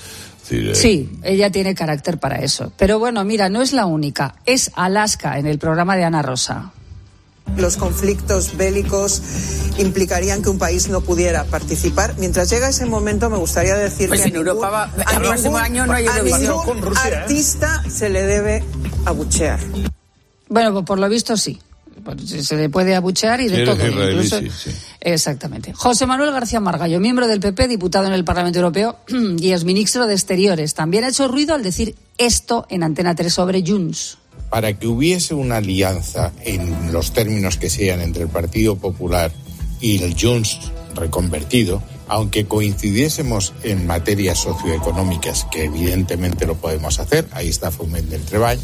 decir, Sí, ella tiene carácter para eso. Pero bueno, mira, no es la única. Es Alaska en el programa de Ana Rosa. Los conflictos bélicos implicarían que un país no pudiera participar. Mientras llega ese momento, me gustaría decir pues que en Europa el próximo año no hay Eurovisión con Rusia, artista se le debe abuchear. Bueno, pues por lo visto sí. Se le puede abuchear y de todo. Israelí, incluso... sí. Exactamente. José Manuel García Margallo, miembro del PP, diputado en el Parlamento Europeo y exministro de Exteriores, también ha hecho ruido al decir esto en Antena 3 sobre Junts. Para que hubiese una alianza en los términos que sean entre el Partido Popular y el Junts reconvertido, aunque coincidiésemos en materias socioeconómicas, que evidentemente lo podemos hacer, ahí está Foment del Treball,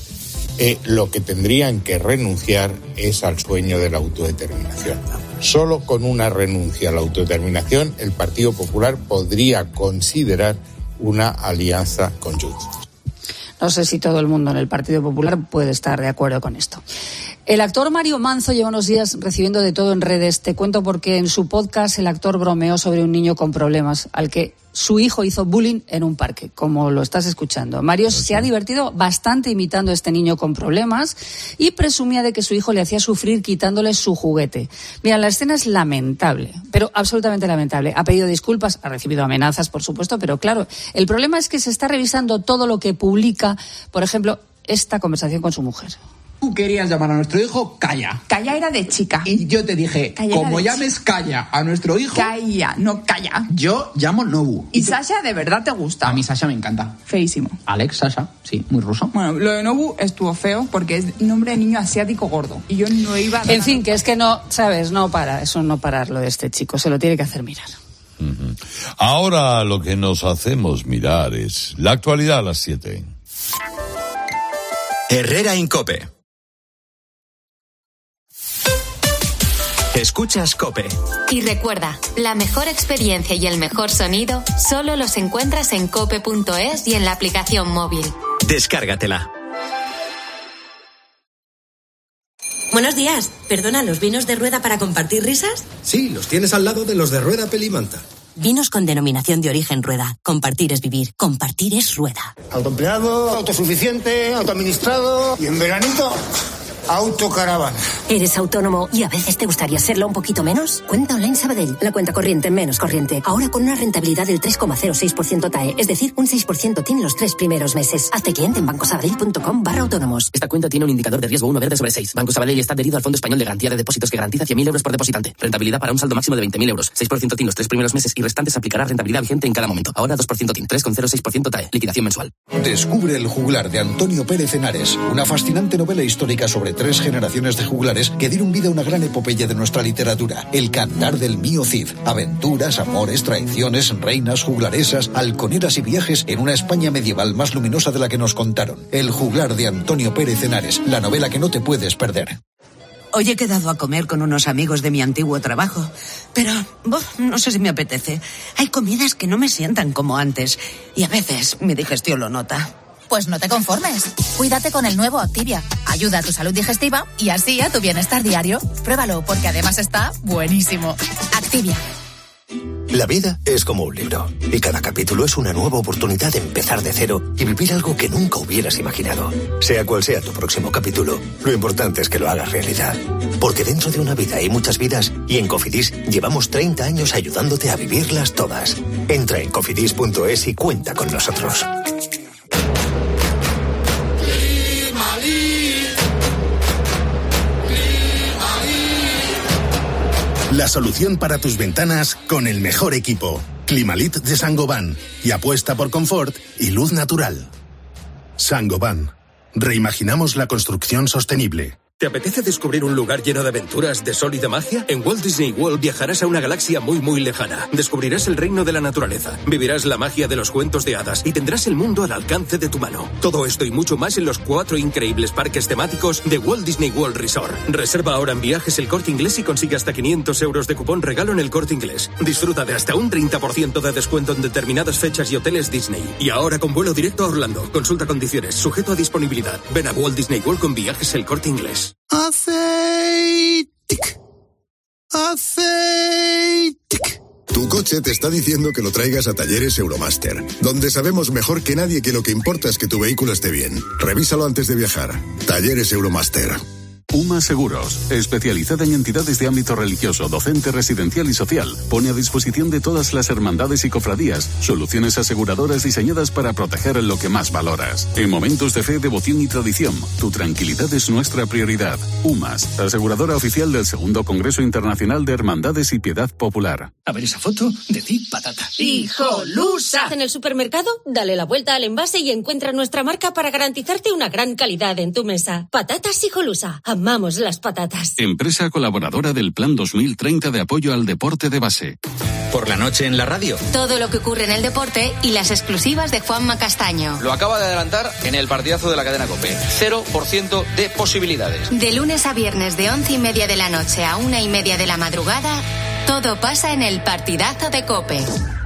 lo que tendrían que renunciar es al sueño de la autodeterminación. Solo con una renuncia a la autodeterminación el Partido Popular podría considerar una alianza con Junts. No sé si todo el mundo en el Partido Popular puede estar de acuerdo con esto. El actor Mario Manzo lleva unos días recibiendo de todo en redes. Te cuento porque en su podcast el actor bromeó sobre un niño con problemas al que su hijo hizo bullying en un parque, como lo estás escuchando. Mario se ha divertido bastante imitando a este niño con problemas y presumía de que su hijo le hacía sufrir quitándole su juguete. Mira, la escena es lamentable, pero absolutamente lamentable. Ha pedido disculpas, ha recibido amenazas, por supuesto, pero claro, el problema es que se está revisando todo lo que publica, por ejemplo, esta conversación con su mujer. Tú querías llamar a nuestro hijo Calla. Calla era de chica. Y yo te dije, Calla como llames Calla a nuestro hijo... Calla, no Calla. Yo llamo Nobu. ¿Y Sasha de verdad te gusta? A mí Sasha me encanta. Feísimo. Alex, Sasha, sí, muy ruso. Bueno, lo de Nobu estuvo feo porque es nombre de niño asiático gordo. Y yo no iba a... En fin, que es que no, ¿sabes? No para, eso no parar lo de este chico, se lo tiene que hacer mirar. Uh-huh. Ahora lo que nos hacemos mirar es la actualidad a las 7. Herrera Incope. Escuchas COPE. Y recuerda, la mejor experiencia y el mejor sonido solo los encuentras en cope.es y en la aplicación móvil. Descárgatela. Buenos días. Perdona, ¿los vinos de Rueda para compartir risas? Sí, los tienes al lado de los de Rueda Pelimanta. Vinos con denominación de origen Rueda. Compartir es vivir. Compartir es Rueda. Autoempleado, autosuficiente, autoadministrado y en veranito... autocaravana. ¿Eres autónomo y a veces te gustaría serlo un poquito menos? Cuenta Online Sabadell, la cuenta corriente menos corriente. Ahora con una rentabilidad del 3,06% TAE, es decir, un 6% tiene los 3 primeros meses. Hazte cliente en bancosabadell.com/autónomos. Esta cuenta tiene un indicador de riesgo 1 verde sobre 6. Banco Sabadell está adherido al Fondo Español de Garantía de Depósitos que garantiza 100.000 euros por depositante. Rentabilidad para un saldo máximo de 20.000 euros. 6% TIN los 3 primeros meses y restantes aplicará rentabilidad vigente en cada momento. Ahora 2% TIN, 3,06% TAE. Liquidación mensual. Descubre El juglar de Antonio Pérez Henares. Una fascinante novela histórica sobre 3 generaciones de juglares que dieron vida a una gran epopeya de nuestra literatura. El cantar del mío Cid. Aventuras, amores, traiciones, reinas, juglaresas, halconeras y viajes en una España medieval más luminosa de la que nos contaron. El juglar de Antonio Pérez Henares. La novela que no te puedes perder. Hoy he quedado a comer con unos amigos de mi antiguo trabajo, pero no sé si me apetece. Hay comidas que no me sientan como antes y a veces mi digestión lo nota. Pues no te conformes. Cuídate con el nuevo Activia. Ayuda a tu salud digestiva y así a tu bienestar diario. Pruébalo porque además está buenísimo. Activia. La vida es como un libro y cada capítulo es una nueva oportunidad de empezar de cero y vivir algo que nunca hubieras imaginado. Sea cual sea tu próximo capítulo, lo importante es que lo hagas realidad. Porque dentro de una vida hay muchas vidas y en Cofidis llevamos 30 años ayudándote a vivirlas todas. Entra en cofidis.es y cuenta con nosotros. La solución para tus ventanas con el mejor equipo. Climalit de Saint-Gobain. Y apuesta por confort y luz natural. Saint-Gobain. Reimaginamos la construcción sostenible. ¿Te apetece descubrir un lugar lleno de aventuras, de sol y de magia? En Walt Disney World viajarás a una galaxia muy muy lejana. Descubrirás el reino de la naturaleza, vivirás la magia de los cuentos de hadas y tendrás el mundo al alcance de tu mano. Todo esto y mucho más en los 4 increíbles parques temáticos de Walt Disney World Resort. Reserva ahora en Viajes El Corte Inglés y consigue hasta 500 euros de cupón regalo en El Corte Inglés. Disfruta de hasta un 30% de descuento en determinadas fechas y hoteles Disney. Y ahora con vuelo directo a Orlando. Consulta condiciones, sujeto a disponibilidad. Ven a Walt Disney World con Viajes El Corte Inglés. Aceite. Tu coche coche te está diciendo que lo traigas a Talleres Euromaster, donde sabemos mejor que nadie que lo que importa es que tu vehículo esté bien. Revísalo antes de viajar. Talleres Euromaster. UMA Seguros, especializada en entidades de ámbito religioso, docente, residencial y social, pone a disposición de todas las hermandades y cofradías soluciones aseguradoras diseñadas para proteger lo que más valoras. En momentos de fe, devoción y tradición, tu tranquilidad es nuestra prioridad. UMAS, aseguradora oficial del Segundo Congreso Internacional de Hermandades y Piedad Popular. A ver esa foto, decid patata. ¡Hijolusa! En el supermercado, dale la vuelta al envase y encuentra nuestra marca para garantizarte una gran calidad en tu mesa. Patatas Hijolusa. Amamos las patatas. Empresa colaboradora del Plan 2030 de apoyo al deporte de base. Por la noche en la radio. Todo lo que ocurre en el deporte y las exclusivas de Juanma Castaño. Lo acaba de adelantar en el partidazo de la cadena COPE. 0% de posibilidades. De lunes a viernes de 11:30 de la noche a 1:30 de la madrugada, todo pasa en el partidazo de COPE.